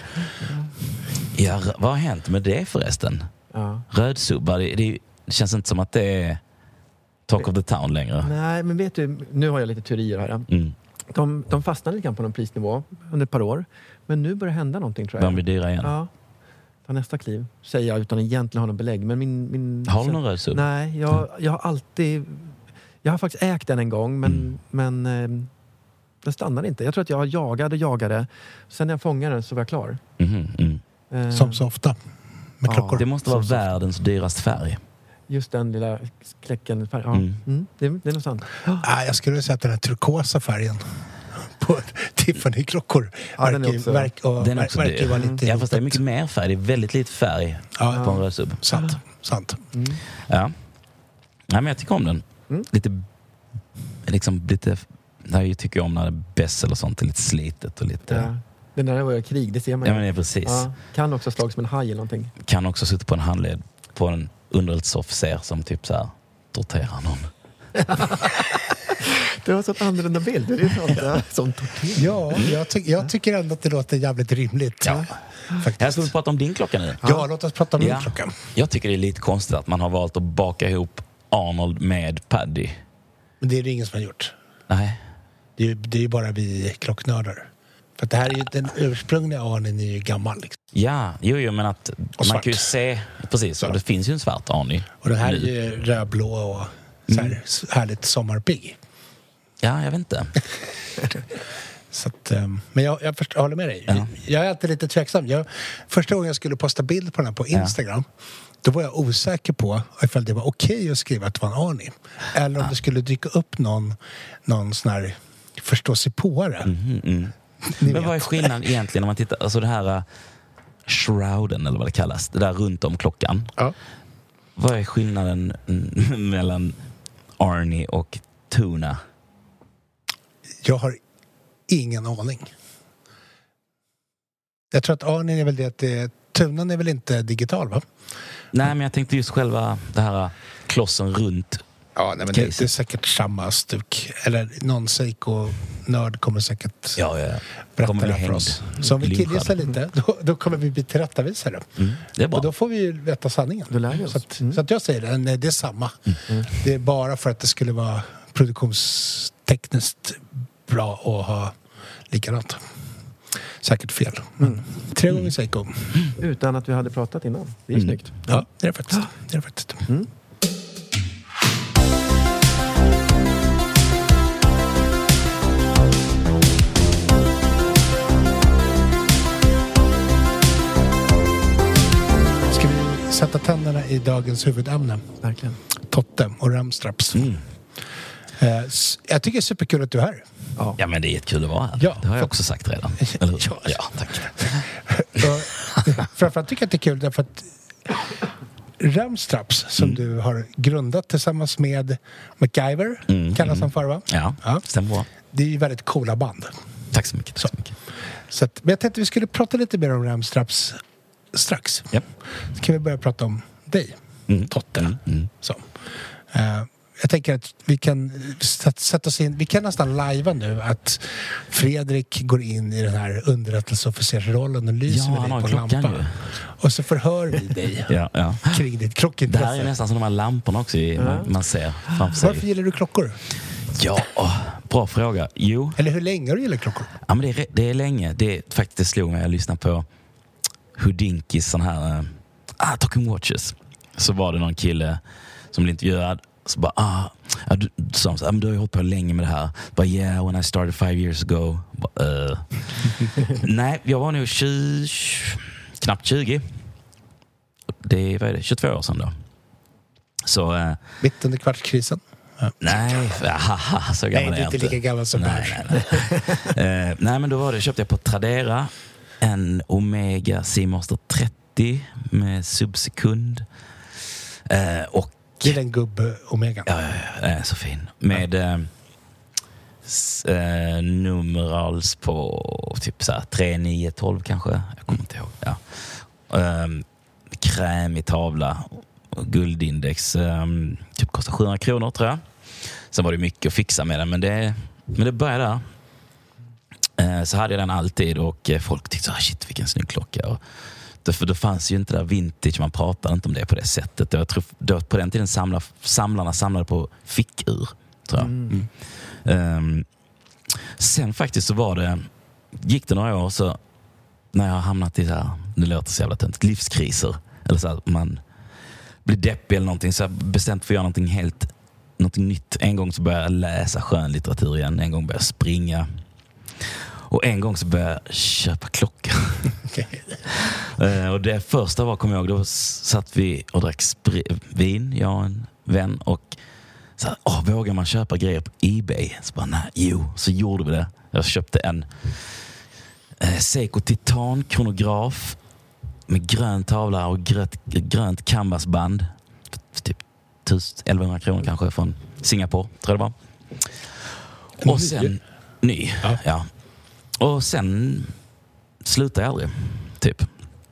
ja, vad har hänt med det förresten? Ja. Rödsubbar, det, det, det känns inte som att det är talk of the town längre. Nej, men vet du, nu har jag lite teorier här. Mm. De, de fastnade lite grann på någon prisnivå under ett par år. Men nu börjar hända någonting, tror jag. De blir dyra igen. Ja. Ta nästa kliv, säger jag utan egentligen ha någon belägg. Men min, min, Har du någon rödsub? Nej, jag, jag har alltid... Jag har faktiskt ägt den en gång, men, Mm. men eh, den stannade inte. Jag tror att jag jagade och jagade. Sen när jag fångade den så var jag klar. Mhm, mm. Eh, Som så ofta med Ja. klockor. Det måste vara världens dyraste färg. Just den lilla kläcken. Ja, Mm. mm, det, det är nog sant. Ah, jag skulle säga att den här turkosa färgen på Tiffany-klockor Ja, den är verkar, också- verk, och, Den är ver- också verkar dyr. vara lite... Ja, fast det är mycket mer färg. Det är väldigt lite färg Ja, på en rödsub. sant. sant. Mm. Ja. Nej, men jag tycker om den. Mm. Lite... Liksom lite... Jag tycker om när det är bäst eller sånt. Lite slitet och lite... Ja. Den där var ju krig, det ser man Ja, ju. men det är precis. Ja, kan också slag som en haj eller någonting. Kan också sitta på en handled på en underrättelseofficer som typ så här torterar någon. Det var så en annorlunda bild. Det är sånt, ja. Som tortyr. Ja, jag, ty- jag tycker ändå att det låter jävligt rimligt. Ja. Faktiskt. Jag ska vi prata om din klocka nu. Ja, låt oss prata om Ja. min klocka. Jag tycker det är lite konstigt att man har valt att baka ihop Arnold med Paddy. Men det är det ingen som har gjort. Nej. Det är ju det är bara vi klocknördar. För att det här är ju, den ursprungliga Arnin är ju gammal. Liksom. Ja, jo, jo, men att man kan ju se, precis, så. Och det finns ju en svart Arnie. Och den här nu. är ju rödblå och så här, mm. härligt sommarpigg. Ja, jag vet inte. Så att, men jag, jag, först, jag håller med dig. Ja. Jag är alltid lite tveksam. Jag, första gången jag skulle posta bild på den här på Instagram, ja. Då var jag osäker på ifall det var okej att skriva att det var en Arnie. Eller om ja. det skulle dyka upp någon, någon sån här förståsigpåare. Mm, mm. Men vet. Vad är skillnaden egentligen om man tittar, alltså det här uh, shrouden eller vad det kallas, det där runt om klockan. Ja. Vad är skillnaden mm, mellan Arnie och Tuna? Jag har ingen aning. Jag tror att Arnie är väl det att det, Tunan är väl inte digital, va? Nej, men jag tänkte just själva det här klossen runt. Ja, nej, men det, det är säkert samma stuk. Eller någon Seiko-nörd kommer säkert ja, ja. berätta kommer det för oss. Så om vi killgissar lite, då, då kommer vi bli tillrättavisade. Mm, det är bra. Och då får vi ju veta sanningen. Du lär oss. Så, att, mm. så att jag säger det, nej, det är samma. Mm. Det är bara för att det skulle vara produktionstekniskt bra att ha likadant. Säkert fel. Mm. Tre gånger Seiko. Mm. Utan att vi hade pratat innan. Det är mm. snyggt. Ja, det är det faktiskt. Det är det faktiskt. Mm. Ska vi sätta tänderna i dagens huvudämne? Verkligen. Totte och ramstraps. Mm. Jag tycker det är superkul att du är här. Ja, ja men det är jättekul att vara här. Ja, det har jag också sagt redan. Eller? Ja, ja, tack. Framförallt tycker jag att det är kul därför att Ramstraps som mm. du har grundat tillsammans med MacGyver, mm, kallas han för, va? Ja, ja, stämmer bra. Det är ju väldigt coola band. Tack så mycket. Tack så mycket. Så att, men jag tänkte att vi skulle prata lite mer om Ramstraps strax. Yep. Så kan vi börja prata om dig, mm. Totte. Mm. Mm. Så. Uh, Jag tänker att vi kan sätta oss in, vi kan nästan lajva nu att Fredrik går in i den här underrättelseofficersrollen och lyser ja, med dig på lampan. Ju. Och så förhör vi dig ja, ja. kring ditt klockintresse. Det här är nästan som de här lamporna också i, mm. man, man ser framför sig. Varför gillar du klockor? Ja, bra fråga. Jo. Eller hur länge har du gillar klockor? Ja, men det är, det är länge. Det är faktiskt det slog mig. Jag lyssnade på Houdinkis sån här uh, ah, Talking Watches. Så var det någon kille som blev intervjuad. Så bara, ah, ja, du, så, så, du har ju hållit på länge med det här. Bara, yeah, when I started five years ago. Bara, uh. Nej, jag var nog tjugo, knappt tjugo. Det var det, tjugotvå år sedan då. Så... Uh, Mitt under kvartskrisen? Ja. Nej, haha, så gammal nej, är jag inte. Nej, du är inte lika gammal som nej, nej, nej. uh, nej, men då var det, köpte jag på Tradera en Omega Seamaster trettio med subsekund. Uh, och det är den gubb-Omega. Ja, ja, ja, det är så fin. Med ja. eh, s, eh, numerals på typ så här tre nio tolv kanske. Jag kommer inte ihåg. Ja. Eh, krämig tavla. Guldindex. Eh, typ kostar sjuhundra kronor tror jag. Sen var det mycket att fixa med den. Men det, men det började där. Eh, så hade jag den alltid. Och folk tyckte så shit vilken snygg klocka. Och, för då fanns ju inte där vintage, man pratade inte om det på det sättet. Jag tror, då, på den tiden samlar, samlarna samlade på fickur, tror jag. Mm. Um, sen faktiskt så var det, gick det några år så, när jag har hamnat i så här, det låter så jävla tönt, livskriser. Eller så här, man blir deppig eller någonting, så jag bestämt för att göra någonting helt, någonting nytt. En gång så började jag läsa skönlitteratur igen, en gång började jag springa. Och en gång så började jag köpa klockor. Okay. uh, och det första var, kommer jag ihåg, då satt vi och drack spri- vin, jag och en vän. Och så här, åh, vågar man köpa grejer på eBay? Så bara, nej, jo, så gjorde vi det. Jag köpte en uh, Seiko Titan kronograf med grön tavla och grönt, grönt canvasband. För, för typ elvahundra kronor kanske från Singapore, tror jag det var. Och sen, ny, ja. ja. Och sen slutade jag aldrig, typ.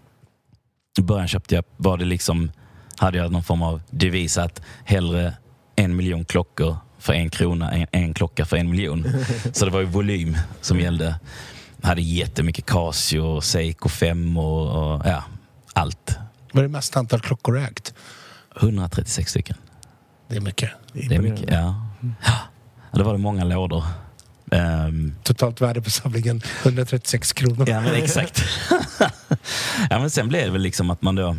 I början köpte jag, var det liksom, hade jag någon form av devis att hellre en miljon klockor för en krona, en, en klocka för en miljon. Så det var ju volym som gällde. Jag hade jättemycket Casio, Seiko fem och, och ja, allt. Vad är det mest antal klockor ägt? hundratrettiosex stycken. Det är mycket. Det är mycket, ja. Ja, det var det många lådor. Um, Totalt värde på samlingen hundratrettiosex kronor. Ja, men exakt. Ja, men sen blev det väl liksom att man då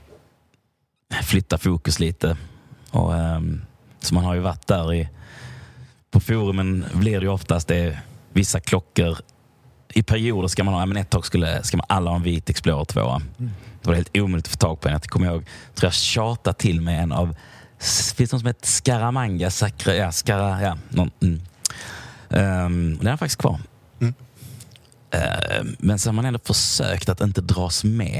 flyttar fokus lite. Och, um, så man har ju varit där i... På forumen blir det ju oftast det vissa klockor. I perioder ska man ha... Men ett tag skulle, ska man alla ha en vit Explorer två. Mm. Det var helt omöjligt att få tag på en. Jag kommer ihåg, tror jag tjatade till med en av... Finns det någon som heter Scaramanga? Sakra, ja, Skara, ja. Någon, mm. um, den är faktiskt kvar. Mm. Uh, men så har man ändå försökt att inte dras med.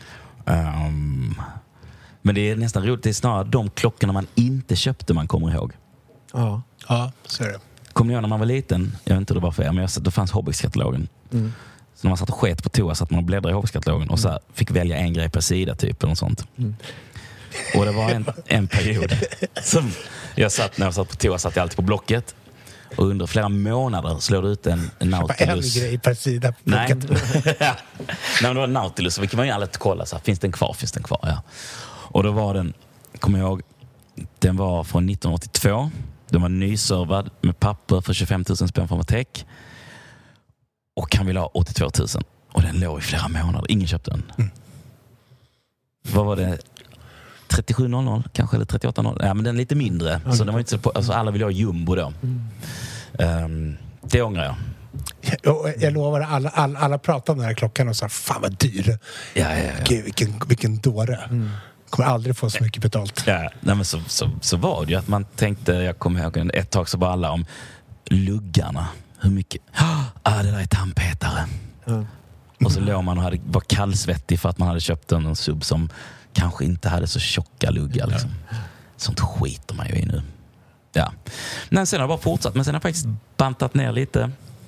Um, men det är nästan roligt. Det är snarare de klockorna man inte köpte man kommer ihåg. Ja, ja, så är det. Kommer ni ihåg när man var liten? Jag vet inte hur det var för er, men jag satt, då fanns Hobbyx-katalogen. Mm. Så när man satt och sket på toa satt man och bläddrade i Hobbyx-katalogen och så här, fick välja en grej per sida typ eller något sånt. Mm. Och det var en, en period som jag satt, när jag satt på toa satt jag alltid på Blocket. Och under flera månader slår det ut en, en Nautilus. En grej per sida. Nej. Ja. Nej, men det var en Nautilus. Och vi kan man ju aldrig kolla så här, finns den kvar? Finns den kvar? Ja. Och då var den, kommer jag ihåg, den var från nittonhundraåttiotvå. Den var nyservad med papper för tjugofem tusen spänn från Matek. Och han ville ha åttiotvå tusen. Och den låg i flera månader. Ingen köpte den. Mm. Vad var det? trettiosju noll noll kanske, eller trettioåtta noll. Ja, men den är lite mindre. Mm. Så den var inte så på, alltså alla ville ha jumbo då. Mm. Um, det ångrar jag. Jag, jag lovar, alla, alla, alla pratade om den här klockan och sa, fan vad dyr. Ja, ja, ja. Gud, vilken, vilken dåre. Mm. Kommer aldrig få så mycket betalt. Ja, nej, men så, så, så var det ju att man tänkte, jag kommer ihåg ett tag så var alla om luggarna. Hur mycket? Ah, det där är tandpetare. Mm. Och så låg man och hade, var kallsvettig för att man hade köpt en sub som kanske inte hade så tjocka luggar. Liksom. Sånt skiter man ju i nu. Ja. Men sen har jag bara fortsatt. Men sen har jag faktiskt bantat ner lite.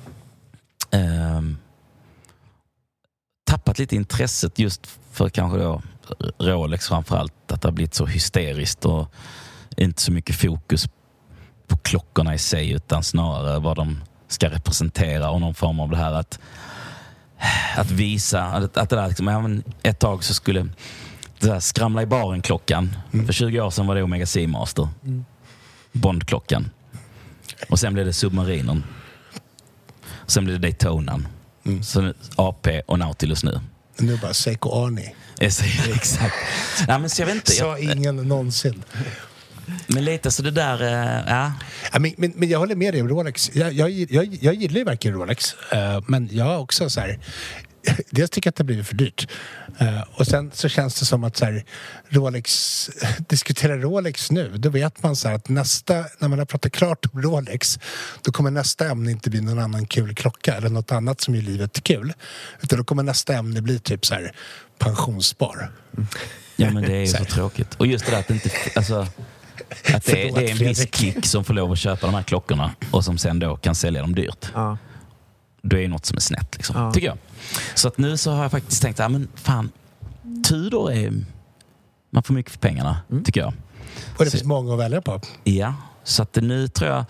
Ehm, tappat lite intresset just för kanske då Rolex framförallt. Att det har blivit så hysteriskt och inte så mycket fokus på klockorna i sig utan snarare vad de ska representera och någon form av det här att att visa att, att det där liksom, ja, men ett tag så skulle det där skramla i baren klockan. Mm. För tjugo år sedan var det Omega Seamaster. Mm. Bondklockan. Och sen blev det Submarinen. Och sen blev det Daytonan. Mm. Så A P och Nautilus nu. Nu bara Seiko Arni. Exakt. Ja, men så jag vet inte. Sa jag, ingen någonsin. Men lite så det där, ja. Ja, men, men, men jag håller med dig om Rolex. Jag, jag, jag, jag gillar ju verkligen Rolex. Uh, men jag har också så här... Dels tycker jag att det blir för dyrt. Uh, och sen så känns det som att så här, Rolex... Diskutera Rolex nu, då vet man så här att nästa... När man har pratat klart om Rolex, då kommer nästa ämne inte bli någon annan kul klocka eller något annat som gör livet kul. Utan då kommer nästa ämne bli typ så här pensionsspar. Mm. Ja, men det är ju så, så tråkigt. Och just det där att det inte... Alltså, att det, är, det är en viss klick som får lov att köpa de här klockorna och som sen då kan sälja dem dyrt. Ja. Då är det något som är snett liksom, ja. Tycker jag. Så att nu så har jag faktiskt tänkt, ja men fan, Tudor är... Man får mycket för pengarna, mm. tycker jag. Och det så, finns många att välja på. Ja, så att nu tror jag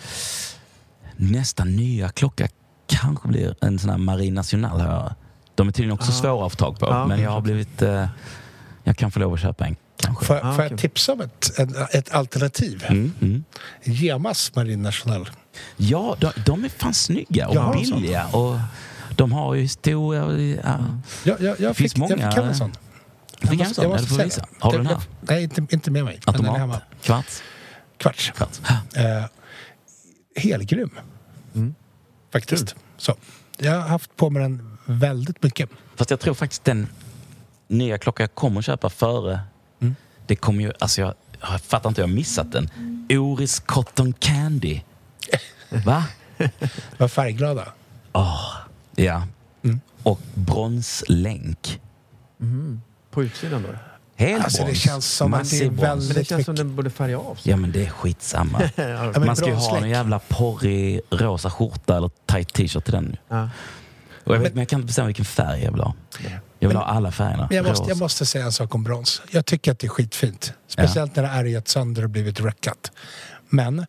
nästa nya klocka kanske blir en sån här Marine National här. De är tydligen också ja. svåra att få tag på, ja, men jag har blivit... Eh, jag kan få lov att köpa en. Kanske. Får, ah, får jag okay. tipsa om ett, ett, ett alternativ? Mm, mm. Gemas Marine National. Ja, de, de är fan snygga och billiga. Och de har ju historia. Och, ja. Ja, ja, jag, finns fick, många, jag fick en sån. Jag fick en sån, jag måste säga. Har du den här? Nej, inte, inte med mig. Automat? Kvarts? Kvarts. Kvarts. Uh, helgrym. Mm. Faktiskt. Cool. Så. Jag har haft på mig den väldigt mycket. Fast jag tror faktiskt den nya klockan jag kommer att köpa före mm. det kommer ju, alltså jag, jag fattar inte, jag har missat den. Oris Cotton Candy. Va? Var färgglada. Oh, ja. Mm. Och bronslänk. Mm. På utsidan då? Helt alltså brons. Det känns som att det är väldigt men det känns mycket... som den borde färga av sig. Ja, men det är skitsamma. ja, man ska ju ha en jävla porrig rosa skjorta eller tight t-shirt till den. Ja. Och jag, vet, men, men jag kan inte bestämma vilken färg jag vill ha. Jag vill men, ha alla färgerna. Jag måste, jag måste säga en sak om brons. Jag tycker att det är skitfint. Speciellt ja. när det är gett sönder och blivit räckat. Men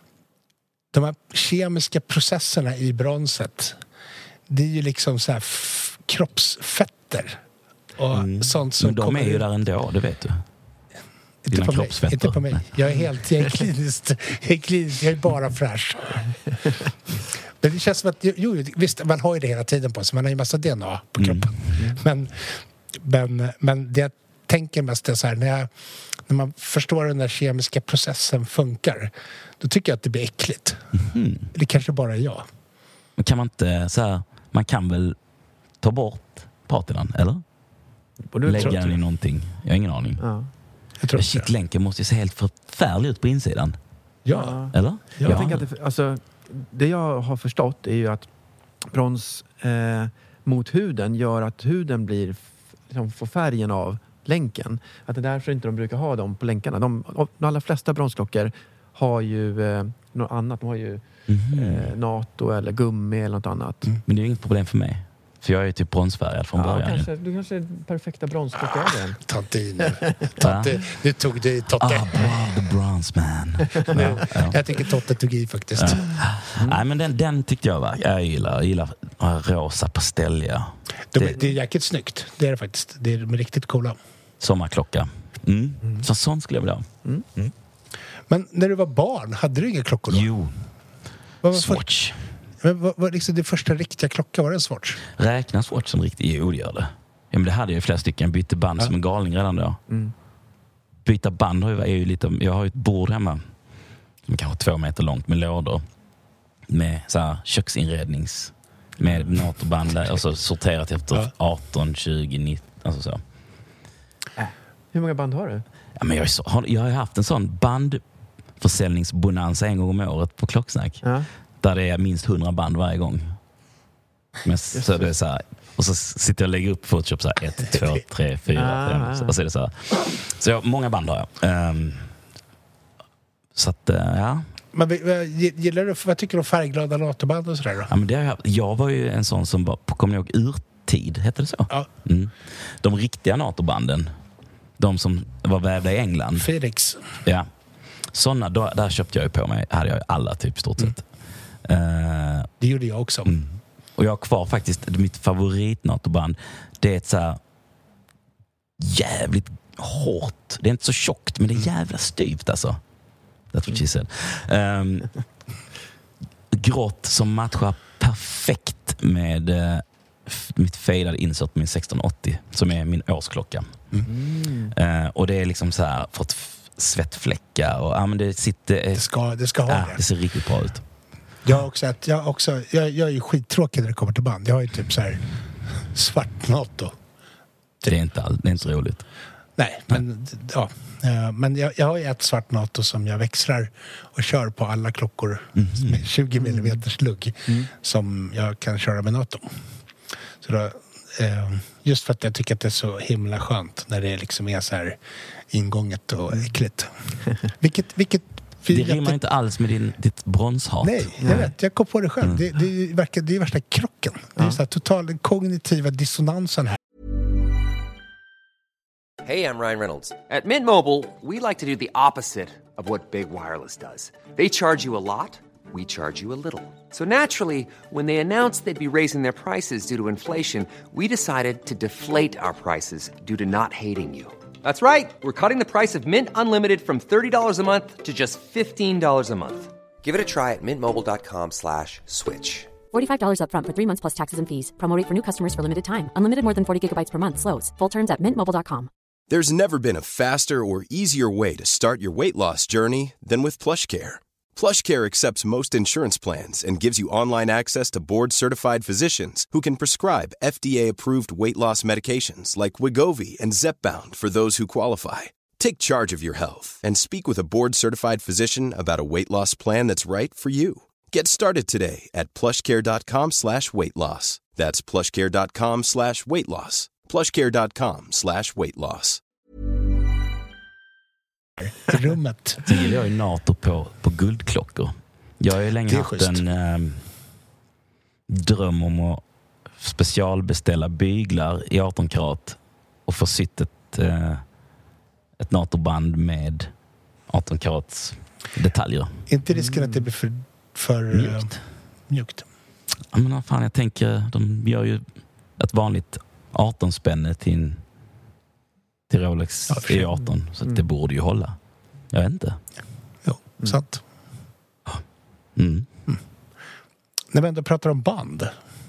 de här kemiska processerna i bronset, det är ju liksom så här f- kroppsfetter. Och mm. sånt som men de är ju där ändå, det vet du. Inte på, mig, inte på mig. Jag är helt jag är kliniskt, jag är, kliniskt, jag är bara fräsch. Men det känns som att, jo, visst, man har ju det hela tiden på sig. Man har ju massa D N A på kroppen. Mm. Men, men, men det jag tänker mest är så här, när, jag, när man förstår hur den där kemiska processen funkar, då tycker jag att det blir äckligt. Mm. Det kanske bara är jag. Men kan man inte, så här, man kan väl ta bort patinan, eller? Lägga den i någonting. Jag har ingen aning. Ja. Jag tror Kittlänken måste ju se helt förfärlig ut på insidan. Ja. Eller? Ja. Jag tänker att det, alltså, det jag har förstått är ju att brons eh, mot huden gör att huden blir liksom, får färgen av länken. Att det är därför inte de brukar ha dem på länkarna. De, de allra flesta bronsklockor har ju eh, något annat. De har ju mm-hmm. eh, NATO eller gummi eller något annat. Mm. Men det är inget problem för mig. För jag är typ bronsfärgad från ja, början. Kanske, du kanske är perfekta bronsklocka över den. Tantin. Tante, du tog det i Totte. Ah, bra, the bronze man. ja, ja. Jag tycker Totte tog i faktiskt. Ja. Mm. Nej, men den, den tyckte jag var... Jag gillar, jag gillar rosa pastelliga. De, det, det är jäkligt snyggt. Det är det faktiskt. Det är de är riktigt coola. Sommarklocka. Mm. Mm. Så sånt skulle jag vilja ha. Mm. Mm. Men när du var barn, hade du inga klockor då? Jo. Vad var Swatch. Men vad var liksom det första riktiga klocka? Var det en Swatch? Räknas Swatch som riktigt? Jo, det gör det. Ja, men det hade jag ju flera stycken. Bytte band ja. som en galning redan då. Mm. Byta band har ju, är ju lite... Jag har ju ett bord hemma som kanske två meter långt med lådor. Med så här köksinrednings... Med NATO-band där, och så sorterat efter ja. arton, tjugo, nitton. Alltså så. Äh. Hur många band har du? Ja, men jag, så, har, jag har haft en sån bandförsäljningsbonanza en gång om året på Klocksnack. Ja. Där det är minst hundra band varje gång. Men så det är så här, och så sitter jag och lägger upp Photoshop så här ett, två, tre, fyra, fem. Ah, och så är det så här. Så jag, många band har jag. Um, så att, uh, ja. Men gillar du, vad tycker du om färgglada NATO-band och sådär då? Ja, men det har jag, jag var ju en sån som var, kommer ni ihåg Urtid, hette det så? Ja. Mm. De riktiga NATO-banden, de som var vävda i England. Felix. Ja. Såna, då, där köpte jag ju på mig, hade jag ju alla typ stort sett. Mm. Uh, det gjorde jag också. Mm. Och jag har kvar faktiskt, mitt favorit NATO-band, det är ett så här jävligt hårt, det är inte så tjockt, men det är jävla styvt alltså. That's what she said. Um, grått som matchar perfekt med uh, f- mitt fadade insert min sexton åttio som är min årsklocka. Mm. Uh, och det är liksom så här fått f- svettfläckar och ja, men det sitter... Uh, det ska, det ska ha uh, det. Det ser riktigt bra ut. Jag har också, att jag, också jag, jag är ju skittråkig när det kommer till band. Jag har ju typ så här svart NATO. Det är inte, all, det är inte roligt. Nej, men ja. Men jag, jag har ju ett svart NATO som jag växlar och kör på alla klockor mm-hmm. med tjugo millimeter lugg mm. som jag kan köra med NATO. Så då, just för att jag tycker att det är så himla skönt när det liksom är så här ingånget och äckligt. vilket, vilket det rimmar det, inte alls med din, ditt bronshat. Nej, jag Nej. vet. Jag kom på det själv. Mm. Det, det, verkar, det är värsta krocken. Det är ja. så här total kognitiva dissonansen här. Hey, I'm Ryan Reynolds. At Mint Mobile, we like to do the opposite of what Big Wireless does. They charge you a lot, we charge you a little. So naturally, when they announced they'd be raising their prices due to inflation, we decided to deflate our prices due to not hating you. That's right. We're cutting the price of Mint Unlimited from thirty dollars a month to just fifteen dollars a month. Give it a try at mintmobile.com slash switch. forty-five dollars up front for three months plus taxes and fees. Promo rate for new customers for limited time. Unlimited more than forty gigabytes per month. Slows full terms at mint mobile dot com. There's never been a faster or easier way to start your weight loss journey than with PlushCare. PlushCare accepts most insurance plans and gives you online access to board-certified physicians who can prescribe F D A-approved weight loss medications like Wegovy and Zepbound for those who qualify. Take charge of your health and speak with a board-certified physician about a weight loss plan that's right for you. Get started today at plushcare.com slash weight loss. That's plushcare.com slash weight loss. plushcare.com slash weight loss. Rummet. Så gillar jag ju NATO på, på guldklockor. Jag har ju länge haft schysst. en eh, dröm om att specialbeställa byglar i arton karat och få sytt ett, eh, ett NATO-band med arton karats detaljer. Inte risken att det blir för, för mjukt? Uh, mjukt. Ja, men vad fan, jag tänker, de gör ju ett vanligt arton-spänne till, till Rolex ja, E arton. Så mm. det borde ju hålla. Jag vet inte. Jo, mm. sant. Mm. Mm. när vi ändå pratar om band.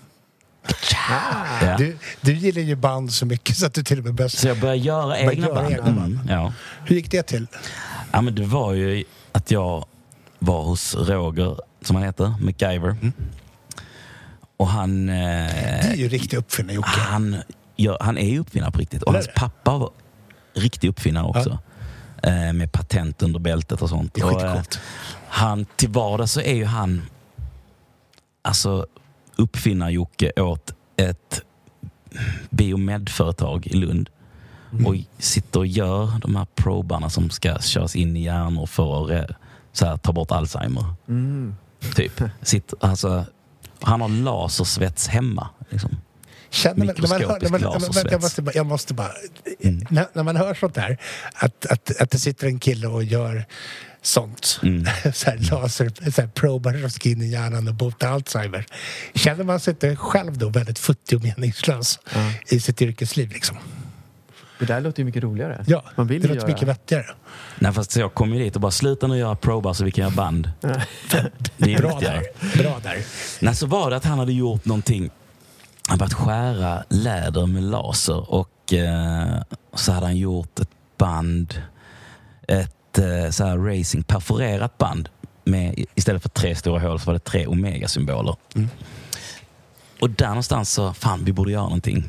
Ja. Du, du gillar ju band så mycket så att du till och med börjar... Så jag började göra egna göra band. egna band. Mm, ja. Hur gick det till? Ja, men det var ju att jag var hos Roger, som han heter, MacGyver. Mm. Och han... Eh, det är ju riktig uppfinnare, Jocke. Han, ja, han är ju uppfinnare på riktigt. Och hans pappa var riktig uppfinnare också. Ja. Eh, med patent under bältet och sånt. Det är och, eh, han, till vardags så är ju han... Alltså, uppfinnar Jocke åt ett biomedföretag i Lund. Mm. Och sitter och gör de här probarna som ska köras in i hjärnor för att så här, ta bort Alzheimer. Mm. Typ. Sitter, alltså, han har lasersvets hemma. Liksom. Känner man, när man hör, när man, lasersvets. jag, måste bara, jag måste bara... Mm. När, när man hör sånt här, att, att, att det sitter en kille och gör sånt. Mm. så här laser, så här probar som ska in i hjärnan och bota Alzheimer. Känner man sig inte själv då väldigt futtig och meningslös mm. i sitt yrkesliv liksom? Det där låter ju mycket roligare. Ja, man vill det låter göra. mycket vettigare. Nej, fast jag kom ju dit och bara sluta nu göra probar så vi kan göra band. Det är bra där. Bra där. Nej, så var det att han hade gjort någonting. Han hade börjat skära läder med laser och eh, så hade han gjort ett band, ett eh, så här racing perforerat band med, istället för tre stora hål så var det tre omega-symboler. Mm. Och där någonstans så, fan, vi borde göra någonting.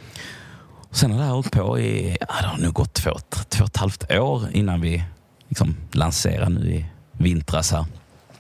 Sen har det här hållit på i, ja, det har nog gått två, två och ett halvt år innan vi liksom lanserar nu i vintras här.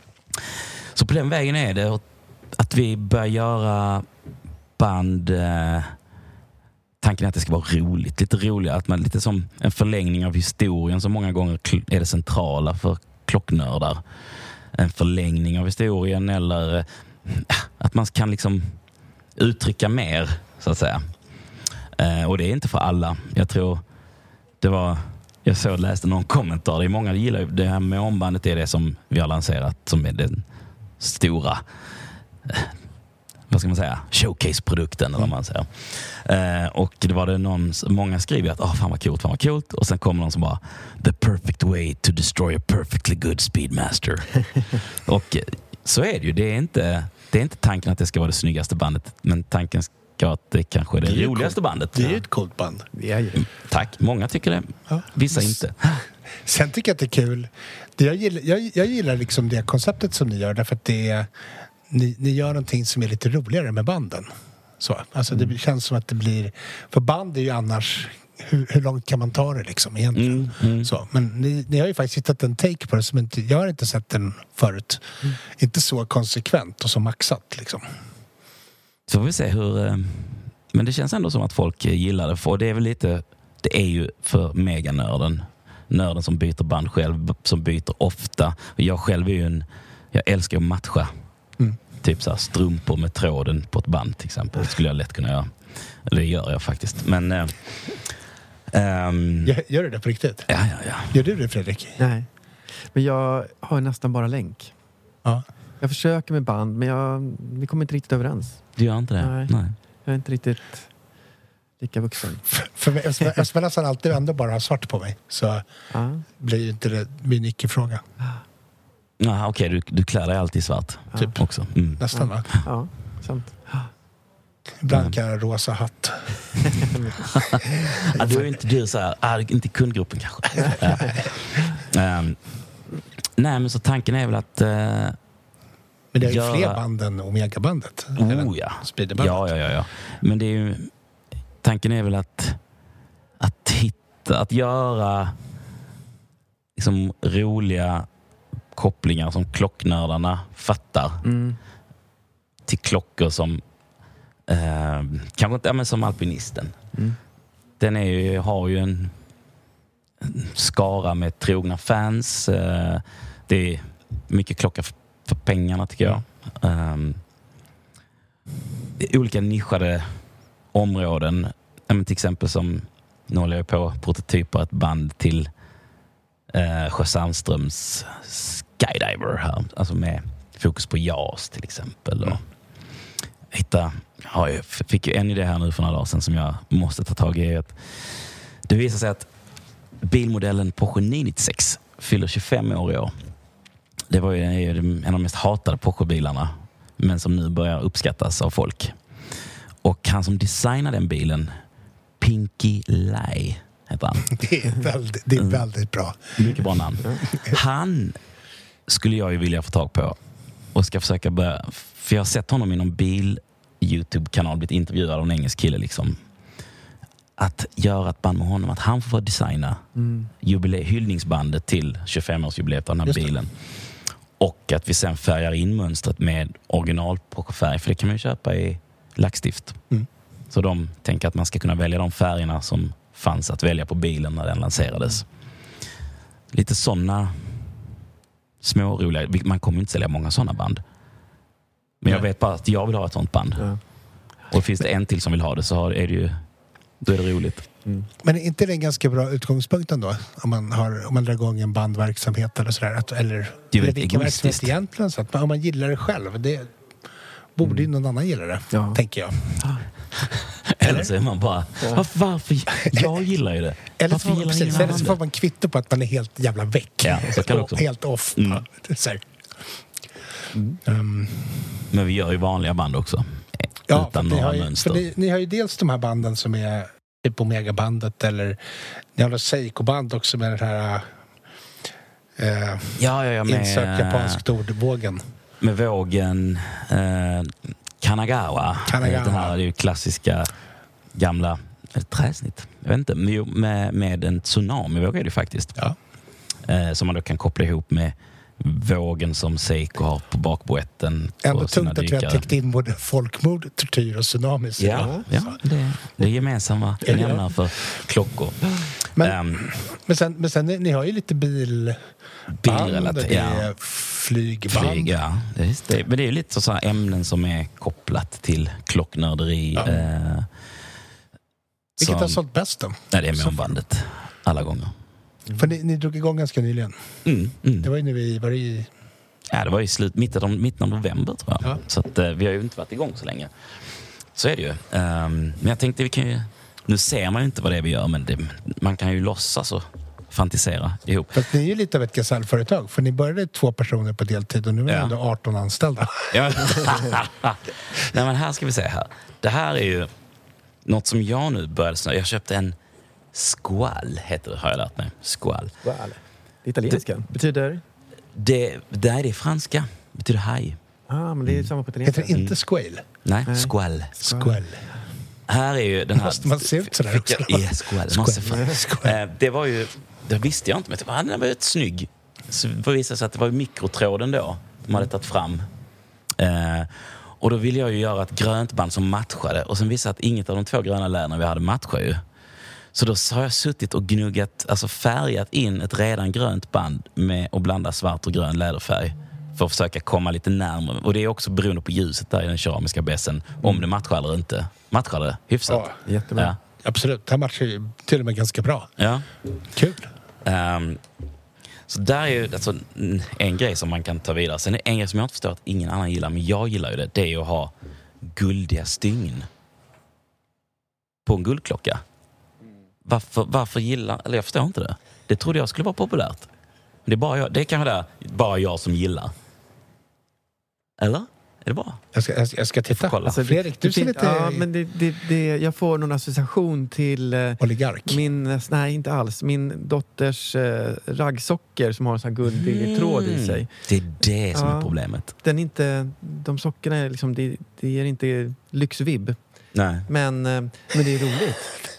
Så på den vägen är det att vi börjar göra band. Eh, tanken är att det ska vara roligt, lite roligare, att man lite som en förlängning av historien som många gånger är det centrala för klocknördar. En förlängning av historien eller eh, att man kan liksom uttrycka mer så att säga. Eh, och det är inte för alla. Jag tror det var, jag såg läste någon kommentar. Det är många som gillar det här med ombandet, är det som vi har lanserat som är den stora eh, vad ska man säga, showcase-produkten eller vad man säger. Eh, och det var det någon, många skriver att, åh, oh, fan vad coolt, fan vad coolt. Och sen kommer någon som bara, the perfect way to destroy a perfectly good Speedmaster. Och så är det ju. Det är inte, det är inte tanken att det ska vara det snyggaste bandet, men tanken ska att det kanske är det, det är roligaste cool. bandet. Det är ju ett coolt band. Ja, ja. Tack. Många tycker det. Ja. Vissa inte. Sen tycker jag att det är kul. Det jag, gillar, jag, jag gillar liksom det konceptet som ni gör, därför att det är, ni, ni gör någonting som är lite roligare med banden. Så, alltså mm. det känns som att det blir, för band är ju annars, hur, hur långt kan man ta det liksom egentligen? Mm, mm. Så, men ni, ni har ju faktiskt hittat en take på det som inte, jag har inte sett den förut. Mm. Inte så konsekvent och så maxat liksom. Så får vi se hur, men det känns ändå som att folk gillar det, för det är väl lite, det är ju för meganörden, nörden som byter band själv, som byter ofta. Jag själv är ju en, jag älskar att matcha. Mm. Typ så här strumpor med tråden på ett band till exempel. Det skulle jag lätt kunna göra. Eller det gör jag faktiskt. Men äh, ähm, gör, gör du det på riktigt? Ja, ja, ja. Gör du det, Fredrik? Nej. Men jag har nästan bara länk. Ja. Jag försöker med band, men jag, vi kommer inte riktigt överens. Du gör inte det? Nej. Nej. Jag är inte riktigt lika vuxen. För, för mig, eftersom jag nästan alltid ändå bara har svart på mig, så ja. blir ju inte det min icke-fråga. Ja, okej, okay, du, du klär dig alltid svart. Ja. Typ också. Mm. Nästan, va? Ja, sant. Ibland kan jag rosa hatt. Ja, du är inte du så här, ah, inte kundgruppen kanske. um, nej, men så tanken är väl att uh, men det är ju göra... fler band än Omega-bandet. Oh ja. ja, ja, ja, ja. Men det är ju, tanken är väl att att hitta, att göra liksom roliga kopplingar som klocknördarna fattar mm. till klockor som eh, kanske inte, ja, men som alpinisten. Mm. Den är ju, har ju en, en skara med trogna fans. Eh, det är mycket klocka för, för pengarna tycker jag. Mm. Eh, olika nischade områden. Ja, men till exempel som, nu håller jag på prototyper ett band till eh, Sjö Sandströms Skydiver här, alltså med fokus på jazz till exempel. Och hitta, ja, jag fick ju en idé här nu för några dagar sedan som jag måste ta tag i. Att det visar sig att bilmodellen Porsche nio nittiosex fyller tjugofem år i år. Det var ju en av de mest hatade Porsche-bilarna men som nu börjar uppskattas av folk. Och han som designade den bilen, Pinky Lai heter han. Det är väldigt, det är väldigt bra. Mycket bra namn. Han skulle jag ju vilja få tag på och ska försöka börja, för jag har sett honom i någon bil YouTube-kanal blivit intervjuad av en engelsk kille liksom. Att göra ett band med honom, att han får designa mm. jubilee, hyllningsbandet till tjugofemårsjubileet av den här Just bilen. Det. Och att vi sen färgar in mönstret med originalfärg, för det kan man ju köpa i lackstift. Mm. Så de tänker att man ska kunna välja de färgerna som fanns att välja på bilen när den lanserades. Mm. Lite sådana små roliga, man kommer inte sälja många sådana band. Men jag vet bara att jag vill ha ett sånt band. Ja. Och finns det en till som vill ha det så är det ju, då är det roligt. Mm. Men är inte det en ganska bra utgångspunkt ändå? Om man, har, om man drar igång en bandverksamhet eller sådär. Att, eller det är eller vilken verksamhet egentligen. Så att man, om man gillar det själv, det borde ju någon annan gilla det, ja. tänker jag. Eller så är man bara, varför, varför? Jag gillar ju det. Eller varför så, får man, precis, eller så får man kvitto på att man är helt jävla väck. Ja, så kan det också. Helt off. Mm. Så mm. um. Men vi gör ju vanliga band också. Ja, utan några några ju, mönster. Ni, ni har ju dels de här banden som är typ Omega-bandet, eller ni har något Seiko-band också med den här eh, ja, ja, ja, med, insök japanskt ordvågen. Med vågen eh, Kanagawa. Kanagawa. Den här är ju klassiska gamla träsnitt. Jag vet inte, med, med en tsunami-våg är det faktiskt. Ja. Eh, som man då kan koppla ihop med vågen som Seiko har på bakboetten. Ändå tungt att vi har täckt in både folkmord, tortyr och tsunami. Ja, ja det, det är gemensamma nämnare för klockor. Men, um, men, sen, men sen, ni har ju lite bil... Bilrelaterat. Det är flygband. Flyg, ja. Det är, det, men det är ju lite så här ämnen som är kopplat till klocknörderi. Ja. Eh, Vilket som, har sålt bäst då? Nej, det är månbandet. Alla gånger. Mm. För ni, ni drog igång ganska nyligen. Mm, mm. Det var ju nu i... Var det i... Ja, det var i slut, mitten av, mitten av november tror jag. Ja. Så att, eh, vi har ju inte varit igång så länge. Så är det ju. Um, men jag tänkte vi kan ju... Nu ser man ju inte vad det är vi gör, men det, man kan ju låtsas och fantisera ihop. För ni är ju lite av ett gasellföretag. För ni började två personer på deltid och nu är ja. ändå arton anställda. Ja. Nej, men här ska vi se här. Det här är ju något som jag nu började snöa. Jag köpte en Squall, heter det, har jag lärt mig. Squall. Squall. Det italienska. Det betyder? Det, det är det franska. Det betyder haj. Ah, men det är mm. samma på italienska. Heter det inte Squall? Nej, Nej. Squall. Squall. Här är ju den här... Måste man se ut sådär också? Ja, Squall. Squall. Squall. Det var ju... Det visste jag inte, men det var, var ett snygg. Så det visade sig att det var mikrotråden då de hade tagit fram. Eh, och då ville jag ju göra ett grönt band som matchade. Och sen visade att inget av de två gröna läderna vi hade matchade ju. Så då har jag suttit och gnuggat, alltså färgat in ett redan grönt band med och blanda svart och grön läderfärg. För att försöka komma lite närmare. Och det är också beroende på ljuset där i den keramiska bässen. Om det matchar eller inte. Matchar det hyfsat? Ja, jättebra. Ja. Absolut, det här matchar ju till och med ganska bra. Ja. Kul. Um, så där är ju alltså, en grej som man kan ta vidare. Sen är en grej som jag inte förstår att ingen annan gillar, men jag gillar ju det. Det är ju att ha guldiga stygn på en guldklocka. Varför, varför gillar... Eller jag förstår inte det. Det trodde jag skulle vara populärt. Det är, bara jag, det är kanske det, bara jag som gillar. Eller? Är det bra? Jag ska, jag ska, jag ska titta. Kolla. Alltså, Fredrik, du ser lite... Ja, men det, det, det, jag får någon association till... Eh, Oligark. Min, nej, inte alls. Min dotters eh, raggsocker som har en sån här guldig mm. tråd i sig. Det är det som ja, är problemet. Den inte, de sockerna är liksom... Det, det ger inte lyxvibb. Nej. Men, eh, men det är roligt.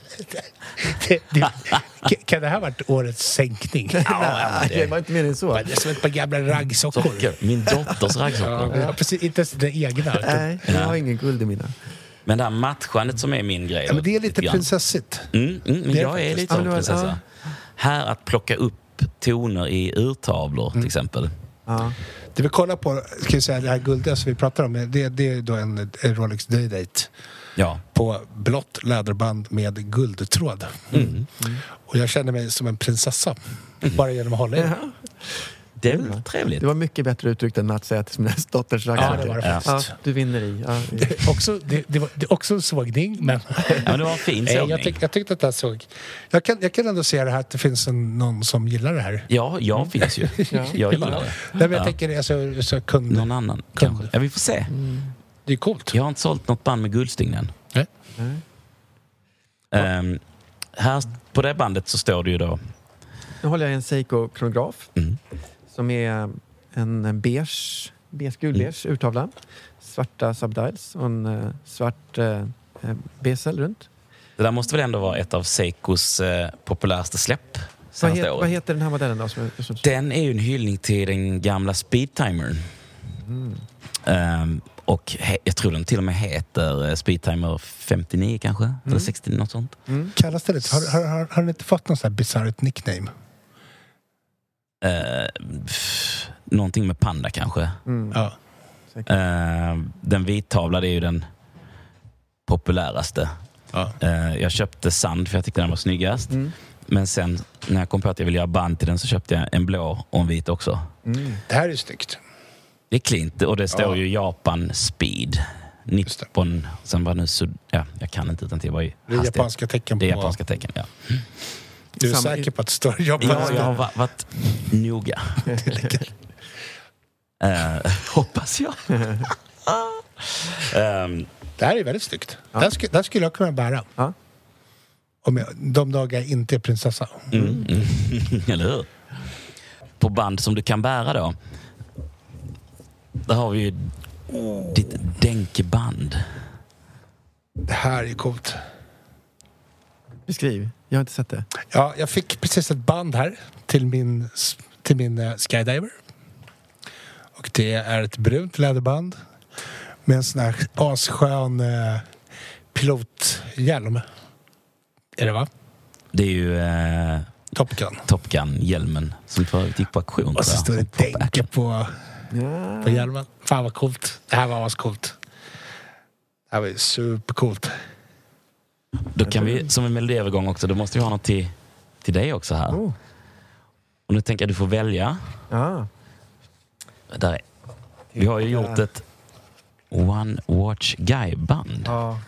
det, det, kan det här varit årets sänkning? Ja, nej, det var inte mer än så. Det är som ett par gamla raggsockor. Socker. Min dotters raggsockor. Ja, precis, inte ens den egna. Nej, jag har ingen guld i mina. Men det här matchandet som är min grej. Ja, men det är lite prinsessigt. Mm, mm, men jag är, är lite som prinsessa. Ja. Här att plocka upp toner i urtavlor till mm. exempel. Ja. Det vi kollar på, ska jag säga, det här guldiga som vi pratar om, det, det är då en, en Rolex Day-Date. Ja. På blått läderband med guldtråd. Mm. Mm. Och jag känner mig som en prinsessa. Mm. Bara genom att hålla i. Ja. Det är väl trevligt. Det var mycket bättre uttryckt än att säga till Sms dotters Ja, raggare. det var det Ja, faktiskt. du vinner i. Ja, i. Det, är också, det, det, var, det är också en sågning, men... Ja, men det var en fin Nej, sågning. jag, tyck, jag tyckte att det såg... Jag kan, jag kan ändå se det här att det finns en, någon som gillar det här. Ja, jag finns ju. Jag gillar det. Nej, men jag Ja. tänker alltså, så kund... Någon annan Kund. kanske. Ja, vi får se. Det är coolt. Jag har inte sålt något band med guldstygnen. Nej. Um, här på det bandet så står det ju då... Nu håller jag en Seiko-kronograf Mm. som är en beige, beige gulbeige Mm. urtavla. Svarta subdials och en uh, svart uh, bezel runt. Det där måste väl ändå vara ett av Seikos eh, populäraste släpp Vad, senaste het, året. vad heter den här modellen då? Som, som, Den är ju en hyllning till den gamla Speedtimern. Mm. Um, och he, jag tror den till och med heter eh, Speedtimer femtionio kanske, Mm. eller sextio, något sånt. Mm. Kallas det det? Har, har, har, har ni inte fått någon sån här bizarrt nickname? Uh, pff, någonting med panda kanske. Mm. Ja. Uh, den vittavlade är ju den populäraste. Ja. Uh, jag köpte sand för jag tyckte den var snyggast. Mm. Men sen när jag kom på att jag ville göra band till den så köpte jag en blå och en vit också. Mm. Det här är snyggt. Det är klint och det står Ja. ju Japan Speed. Nippon, sen var det nu sud... Ja, jag kan inte utan till vad Det är japanska tecken på... Det är japanska tecken, ja. Du är Samma- säker på att det står japanska? Ja, jag har va- varit noga. uh, hoppas jag. um, Det här är väldigt snyggt. Det, här skulle, det här skulle jag kunna bära. Ja. Om jag, de dagar jag inte är prinsessa. mm, mm, eller hur? På band som du kan bära då. Där har vi ju ditt Denke-band. Det här är coolt. Beskriv. Jag har inte sett det. Ja, jag fick precis ett band här till min, till min uh, skydiver. Och det är ett brunt läderband med en sån här asskön uh, pilothjälm. Är det va? Det är ju uh, Top Gun. Top Gun-hjälmen som förut gick på auktion. Och så står det Denke på, Ja. på hjälmen. Fan vad coolt. Det här var ascoolt. Det här var ju supercoolt. Då kan vi, som en melodiövergång också, då måste vi ha något till, till dig också här. Oh. Och nu tänker jag att du får välja. Ja. Där är. Vi har ju gjort ett One Watch Guy-band. Ja.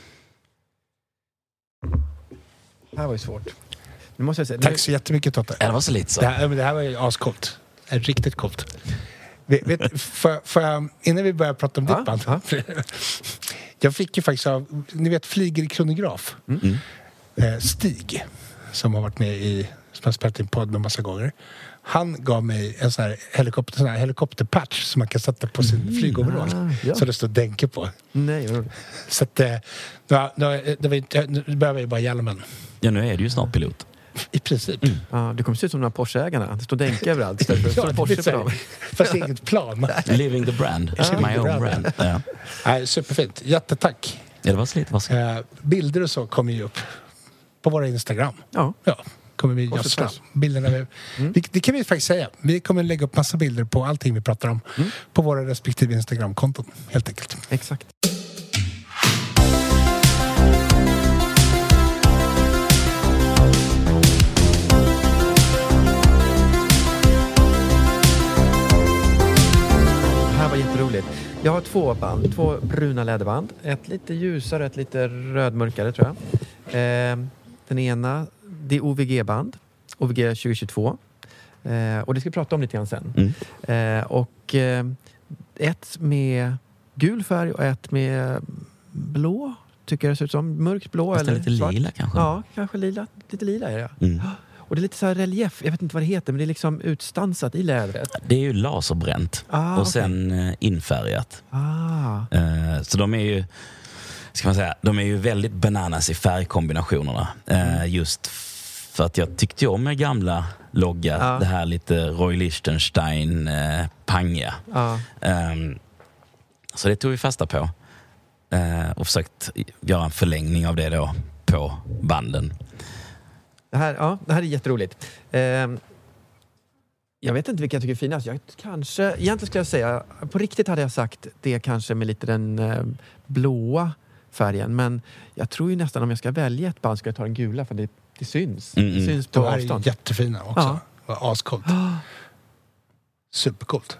Det här var ju svårt. Nu måste jag säga, Tack så jättemycket Totte. Ja, det var så lite så. Det här, men det här var ju ascoolt. Det är riktigt coolt. Vet, vet, för, för, innan vi börjar prata om Ja, ditt band. ja. Jag fick ju faktiskt av, ni vet Flyger i kronograf. Mm. Eh, Stig, som har varit med i, som har spelat in podd med massa gånger. Han gav mig en sån här, helikopter, sån här helikopterpatch som man kan sätta på sin flygoverall. Ah, ja. Så det står Denke på. Nej, vad roligt. Så att, eh, nu, nu, det var inte, nu behöver jag bara hjälmen. Ja, nu är du ju snart pilot. I princip. Ja, du kommer se ut som de här Porsche-ägarna. Det står Denke överallt istället för att det står det Porsche blir på så dem. här, fast inget plan. Living the brand. Living My the own brand, brand. Ja. Nej, superfint. Jättetack. Ja, det var så lite. Var så. Eh, bilder och så kommer ju upp på våra Instagram. Ja. Ja, kommer vi Korset gödsla. fram. Bilderna vi, vi, det kan vi faktiskt säga. Vi kommer lägga upp massa bilder på allting vi pratar om på våra respektive Instagram-konton, helt enkelt. Exakt. Det här var jätteroligt. Jag har två band, två bruna läderband. Ett lite ljusare, ett lite rödmörkare tror jag. Eh, den ena, det är O V G-band. O V G tjugohundratjugotvå. Eh, och det ska vi prata om lite grann sen. Mm. Eh, och eh, ett med gul färg och ett med blå, tycker jag det ser ut som. Mörkt blå Fast eller lite svart. lila kanske. Ja, kanske lila. Lite lila är det. Mm. Och det är lite så här relief, jag vet inte vad det heter, men det är liksom utstansat i lädret. Det är ju laserbränt Ah, och okej. sen eh, infärgat. Ah, Eh, så de är ju, ska man säga, de är ju väldigt bananas i färgkombinationerna. Eh, just för att jag tyckte ju om med gamla logga, Ja. det här lite Roy Lichtenstein eh, panga. ja. Ehm, så det tog vi fasta på. Eh, och försökt göra en förlängning av det då på banden. Det här, ja, det här är jätteroligt. Ehm, jag vet inte vilka jag tycker är finast. Jag kanske, egentligen skulle jag säga, på riktigt hade jag sagt det kanske med lite den eh, blåa färgen. Men jag tror ju nästan om jag ska välja ett band ska jag ta den gula för det, det syns. Mm, Det mm. syns på De här är avstånd. jättefina också. Ja. Det var ascoolt. supercoolt.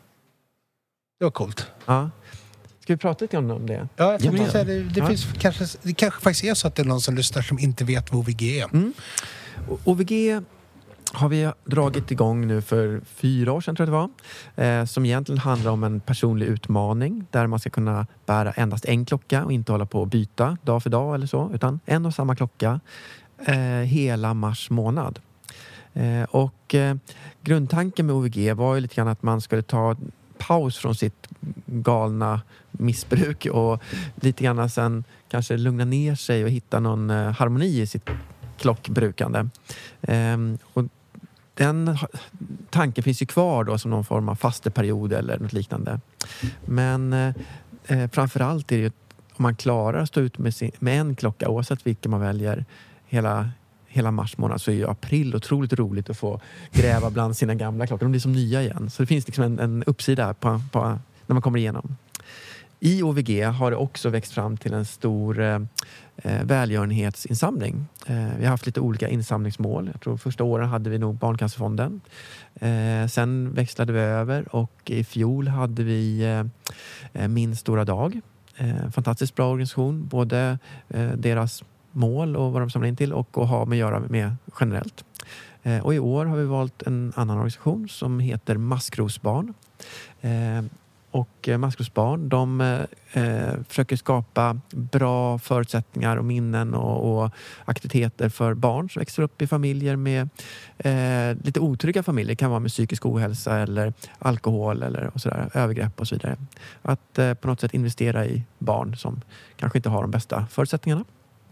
Det var coolt. Ja. Ska vi prata lite om det? Ja, jag tänkte Ja, säga, det, det, ja. finns kanske, det kanske faktiskt är så att det är någon som lyssnar som inte vet vad O V G är. Mm. O- OVG har vi dragit igång nu för fyra år sedan tror jag det var. Eh, som egentligen handlar om en personlig utmaning där man ska kunna bära endast en klocka och inte hålla på att byta dag för dag eller så. Utan en och samma klocka eh, hela mars månad. Eh, och eh, grundtanken med O V G var ju lite grann att man skulle ta paus från sitt galna missbruk och lite grann sen kanske lugna ner sig och hitta någon eh, harmoni i sitt klockbrukande. Ehm, och den tanken finns ju kvar då som någon form av fasteperiod eller något liknande. Men eh, framförallt är det ju om man klarar att stå ut med, sin, med en klocka oavsett vilken man väljer hela, hela mars månad, så är ju april otroligt roligt att få gräva bland sina gamla klockor. De blir som nya igen. Så det finns liksom en, en uppsida på, på, när man kommer igenom. I O V G har det också växt fram till en stor eh, välgörenhetsinsamling. Eh, vi har haft lite olika insamlingsmål. Jag tror första åren hade vi nog Barncancerfonden. Eh, sen växlade vi över och i fjol hade vi eh, Min stora dag. Eh, fantastiskt bra organisation. Både eh, deras mål och vad de samlar in till och att ha med att göra med generellt. Eh, och i år har vi valt en annan organisation som heter Maskrosbarn. Eh, Och Maskrosbarn, de eh, försöker skapa bra förutsättningar och minnen och, och aktiviteter för barn som växer upp i familjer med eh, lite otrygga familjer. Det kan vara med psykisk ohälsa eller alkohol eller och sådär, övergrepp och så vidare. Att eh, på något sätt investera i barn som kanske inte har de bästa förutsättningarna.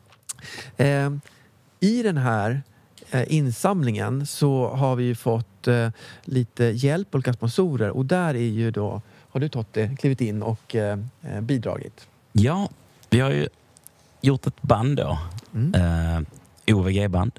Eh, I den här eh, insamlingen så har vi ju fått eh, lite hjälp och olika sponsorer, och där är ju då har du Totte klivit in och eh, bidragit? Ja, vi har ju gjort ett band då. Mm. Eh, O V G-band.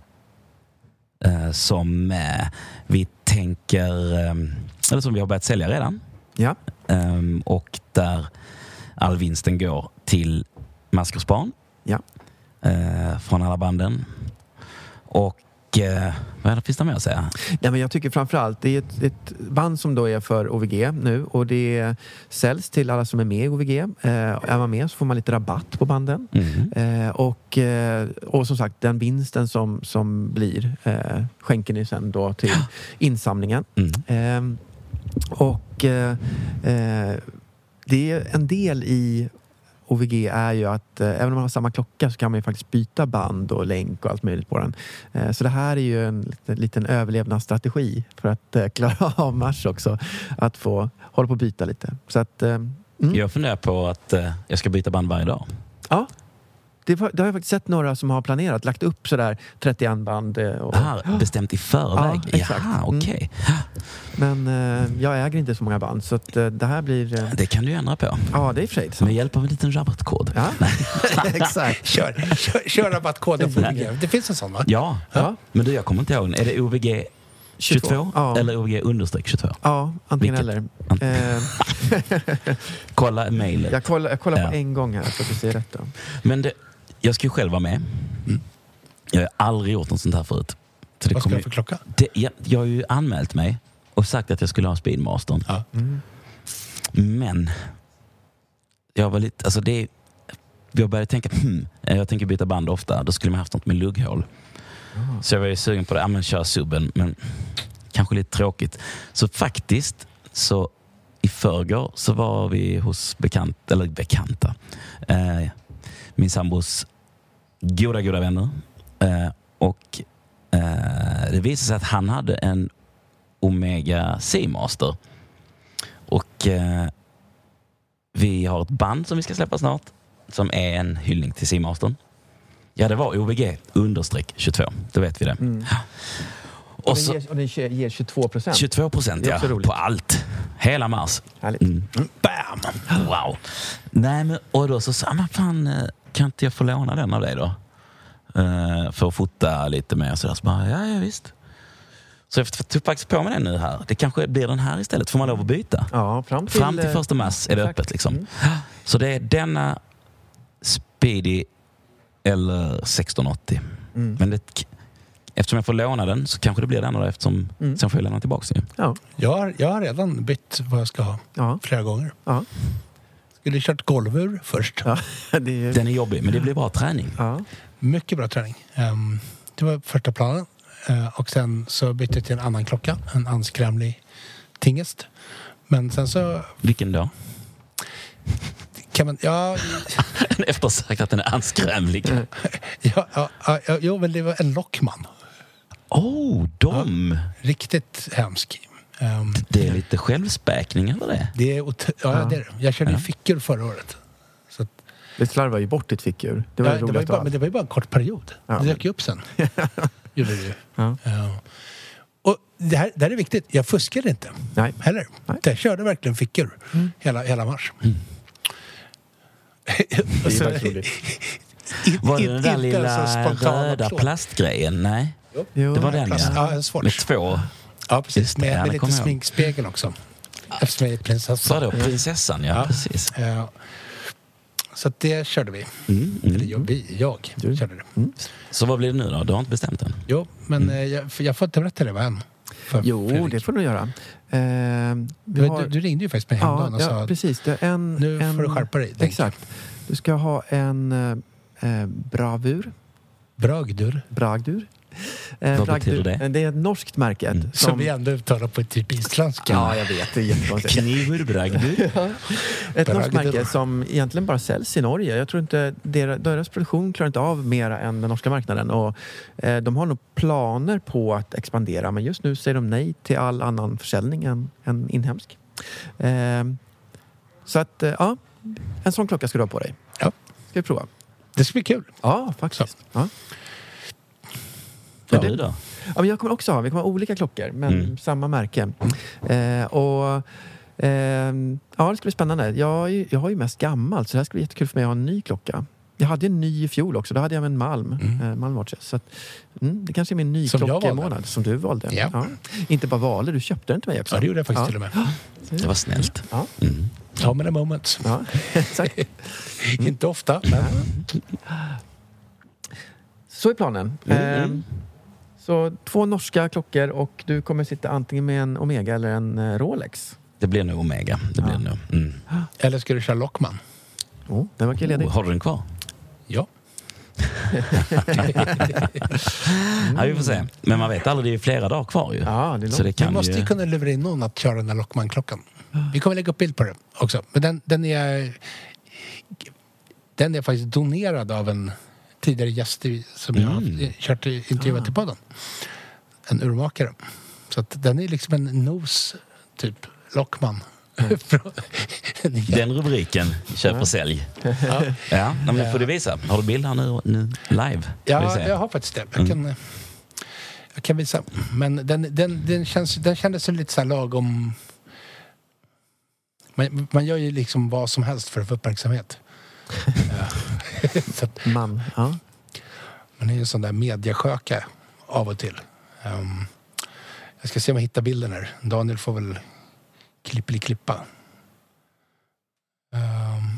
Eh, som eh, vi tänker, eh, eller som vi har börjat sälja redan. Ja. Eh, och där all vinsten går till Maskrosbarn. Ja. Eh, från alla banden. Och eh, vad är det, finns det mer att säga? Nej, men jag tycker framförallt det är ett, ett band som då är för O V G nu, och det säljs till alla som är med i O V G. Eh, är man med så får man lite rabatt på banden. Mm. Eh, och, eh, och som sagt, den vinsten som, som blir eh, skänker ni sen då till insamlingen. Mm. Eh, och eh, eh, det är en del i O V G är ju att eh, även om man har samma klocka så kan man ju faktiskt byta band och länk och allt möjligt på den. Eh, så det här är ju en liten, liten överlevnadsstrategi för att eh, klara av mars också. Att få hålla på att byta lite. Så att, eh, mm. Jag funderar på att eh, jag ska byta band varje dag. Ja, det, var, det har jag faktiskt sett några som har planerat. Lagt upp sådär trettioett band. Och, Aha, bestämt i förväg? Ja, exakt. Jaha, okej. Okay. Mm. Men eh, jag äger inte så många band, så att, eh, det här blir... Eh... Det kan du ändra på. Ja, det är för sig. Med hjälp av en liten rabattkod. Ja, exakt. Kör, kör, kör rabattkoden på O V G. Det finns en sån, va? Ja, ja. Men du, jag kommer inte ihåg. Är det O V G tjugotvå? tjugotvå? Ja. Eller O V G understreck tjugotvå? Ja, antingen Vilket? eller. Eh. Kolla mejlet. Jag kollar, jag kollar ja. på en gång här så att du ser rätt. Då. Men det, jag ska ju själv vara med. Mm. Jag har aldrig gjort något sånt här förut. Så det Vad ska jag för klocka? Det, jag, jag har ju anmält mig och sagt att jag skulle ha Speedmastern. Ja. Mm. Men jag var lite, alltså det, jag började tänka, hmm, jag tänker byta band ofta. Då skulle man haft något med lugghål. Oh. Så jag var ju sugen på det. Ja, men kör subben, men kanske lite tråkigt. Så faktiskt så i förrgår så var vi hos bekant, eller bekanta. Eh, min sambos goda, goda vänner. Eh, och eh, det visade sig att han hade en Omega Seamaster. Och eh, vi har ett band som vi ska släppa snart som är en hyllning till Seamastern. Ja, det var O V G understreck tjugotvå. Då vet vi det. Mm. Och, och, så, och den ger tjugotvå procent. tjugotvå procent, ja. På allt. Hela mars. Härligt. Mm. Bam! Wow. Nej, men, och då så sa man, fan, kan inte jag få låna den av dig då? Uh, för att fota lite mer. Så, där, så bara, ja, ja, visst. Så jag tog faktiskt på mig den nu här. Det kanske blir den här istället. Får man lov att byta? Ja, fram till, fram till första mars är det exakt. Öppet liksom. Mm. Så det är denna Speedy eller sexton åttio. Mm. Men det, eftersom jag får låna den så kanske det blir den då, eftersom mm. sen får jag lämna tillbaka den. Ja. Jag har, jag har redan bytt vad jag ska ha ja. flera gånger. Ja. Skulle kört golvur först. Ja, det är... Den är jobbig, men det blir bra träning. Ja. Mycket bra träning. Um, det var första planen. Uh, och sen så bytte jag till en annan klocka. En anskrämlig tingest. Men sen så... Vilken då? Kan man... Ja... Efter sagt att den är anskrämlig. ja, ja, ja, jo, men det var en Lockman. Oh, de! Ja, riktigt hemsk. Um, det är lite självspäkning eller det? Det är ot- ja, ja, det är det. Jag körde ja. fickor förra året. Så att, det slarvar ju bort ditt fickur. Det var, ja, det var ju bara, men det var ju bara en kort period. Ja. Det dök ju upp sen. Gjorde det ju. Ja. Ja. Och det här, det här är viktigt. Jag fuskade inte. Nej. Heller. Nej. Jag körde verkligen fickor. Mm. Hela, hela mars. Mm. Och så, det var det den där lilla röda plåt. Plastgrejen? Nej. Jo, det var den plast, ja. Ja, svårt. Med två. Ja, precis. Det, med, ja, med lite sminkspegel också. Eftersom jag är prinsessan. Så då, prinsessan, ja, ja. precis. Ja. Så att det körde vi. Mm, mm. Eller jag, vi, jag du. körde det. Mm. Så vad blir det nu då? Du har inte bestämt än? Jo, men mm. jag, jag får inte berätta det var än. Jo, Fredrik. Det får du göra. Eh, du, har... du, du ringde ju faktiskt mig häromdagen och ja, sa precis. Det är en, nu en, får du skärpa dig. Exakt. Du ska ha en eh, bravur. Bragdur. Bragdur. Eh, Vad betyder det? Det är ett norskt märke. Mm. Som... som vi ändå uttalar på typ isländska. Ja, jag vet. Det är jättekonstigt. Knivur, bragdur. ja. Ett norskt märke som egentligen bara säljs i Norge. Jag tror inte deras, deras produktion klarar inte av mera än den norska marknaden. Och, eh, de har nog planer på att expandera. Men just nu säger de nej till all annan försäljning än, än inhemsk. Eh, så att, eh, ja. En sån klocka ska du ha på dig. Ja. Ska vi prova? Det ska bli kul. Ja, faktiskt. Ja. Ja, det då? Ja, men jag kommer också ha, vi kommer ha olika klockor, men mm. samma märke. Eh, och eh, ja, det ska bli spännande. Jag, jag har ju mest gammalt, så det här ska bli jättekul för mig att ha en ny klocka. Jag hade en ny i fjol också, då hade jag en Malm, mm. eh, Malmwatch. Så att, mm, det kanske är min ny klockemånad som du valde. Yeah. Ja. Inte bara valde, du köpte den till mig också. Ja, det gjorde jag faktiskt ja. till och med. Det var snällt. Ja, mm. ja men a moment. Ja, exakt. Mm. Inte ofta, men... Så är planen. Mm. Eh, Så två norska klockor och du kommer sitta antingen med en Omega eller en Rolex. Det blir nog Omega. Det blir ja. nog. Mm. Eller ska du köra Lockman? Oh, den var ledig. Oh, har du den kvar? Ja. ja, vi får se. Men man vet aldrig, det är flera dagar kvar ju. Ja, det är så det kan vi måste ju kunna lura in någon att köra den här Lockman-klockan. Vi kommer lägga upp bild på det också. Men den, den är den är faktiskt donerad av en tidigare gäst som jag har mm. kört intervjuat till podden. En urmakare. Så att den är liksom en nos typ Lockman. Mm. Den rubriken, köp och sälj. Ja, ja men det får du visa. Har du bild här nu, nu live? Ja, jag har faktiskt det. Jag kan, mm. jag kan visa. Men den, den, den, känns, den kändes lite så här lagom. Man, man gör ju liksom vad som helst för att få uppmärksamhet. Så att, man, ja. Man är ju en sån där mediasköka av och till. Um, jag ska se om jag hittar bilden här. Daniel får väl klippli klippa. Um.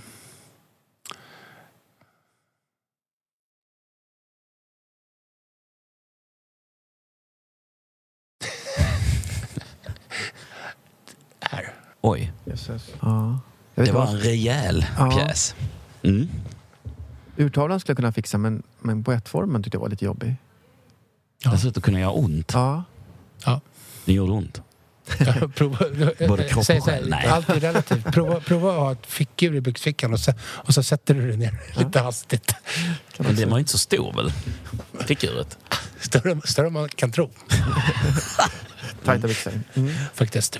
Här. Oj. Jesus. Ja. Det var en rejäl ja. pjäs. Mm. Urtavlan skulle jag kunna fixa, men, men boettformen tyckte jag var lite jobbig. Ja. Det ser ut att kunna göra ont. Ja. Ja. Det gjorde ont. prova, Både kropp och själ. Nej. Allt är relativt. Prova, prova att ha ett fickur i byxfickan och så, och så sätter du det ner ja. lite hastigt. Men det var inte så stor väl? Fickuret. Större, större man kan tro. Tajta byxor. Mm. Faktiskt.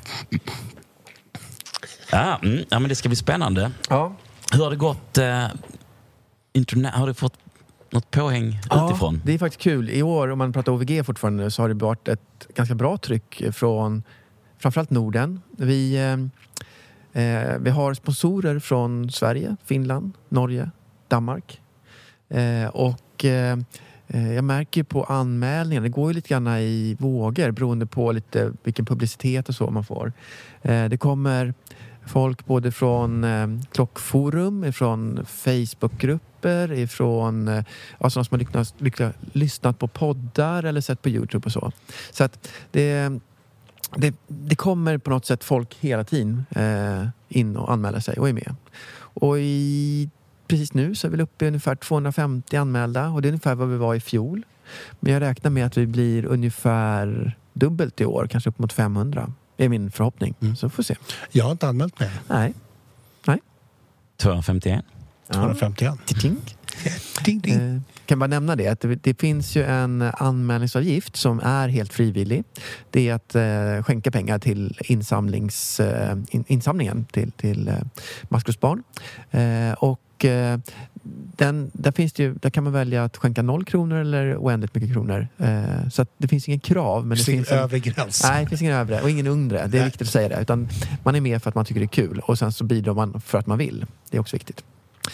Ja, mm, ja, men det ska bli spännande. Ja. Hur har det gått? Eh, internet, har du fått något påhäng ja, utifrån? Det är faktiskt kul. I år, om man pratar O V G fortfarande, så har det varit ett ganska bra tryck från framförallt Norden. Vi, eh, vi har sponsorer från Sverige, Finland, Norge, Danmark. Eh, och eh, jag märker på anmälningar, det går ju lite grann i vågor beroende på lite vilken publicitet och så man får. Eh, det kommer folk både från eh, klockforum, ifrån Facebookgrupper, ifrån eh, alltså som har lycknat, lycknat, lyssnat på poddar eller sett på YouTube och så. Så att det, det, det kommer på något sätt folk hela tiden eh, in och anmäler sig och är med. Och i, precis nu så är vi uppe i ungefär tvåhundrafemtio anmälda och det är ungefär vad vi var i fjol. Men jag räknar med att vi blir ungefär dubbelt i år, kanske upp mot femhundra. Det är min förhoppning. Mm. Så får vi se. Jag har inte anmält mig. Nej. Nej. tvåhundrafemtioen. tvåhundrafemtioen. Ting. Ding, ding. Eh, kan bara nämna det, att det, det finns ju en anmälningsavgift som är helt frivillig. Det är att eh, skänka pengar till insamlings, eh, in, insamlingen till, till eh, maskrosbarn. Eh, och eh, den, där, finns det ju, där kan man välja att skänka noll kronor eller oändligt mycket kronor. Eh, så att det finns ingen krav. Men det finns ingen en övre gräns. Nej, det finns ingen övre och ingen undre. Det är Nej. viktigt att säga det. Utan man är med för att man tycker det är kul. Och sen så bidrar man för att man vill. Det är också viktigt.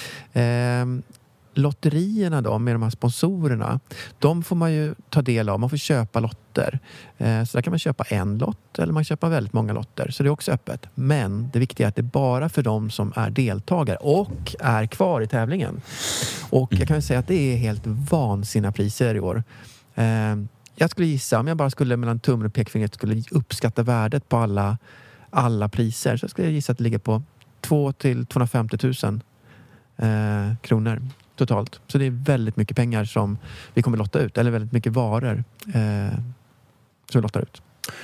Eh, lotterierna då, med de här sponsorerna, de får man ju ta del av. Man får köpa lotter. Eh, så där kan man köpa en lott eller man köper väldigt många lotter. Så det är också öppet. Men det viktiga är att det är bara för de som är deltagare och är kvar i tävlingen. Och jag kan ju säga att det är helt vansinniga priser i år. Eh, jag skulle gissa, om jag bara skulle mellan tummen och pekfingret skulle uppskatta värdet på alla, alla priser, så skulle jag gissa att det ligger på två till tvåhundrafemtio tusen eh, kronor totalt. Så det är väldigt mycket pengar som vi kommer lotta ut. Eller väldigt mycket varor eh, som vi lottar ut.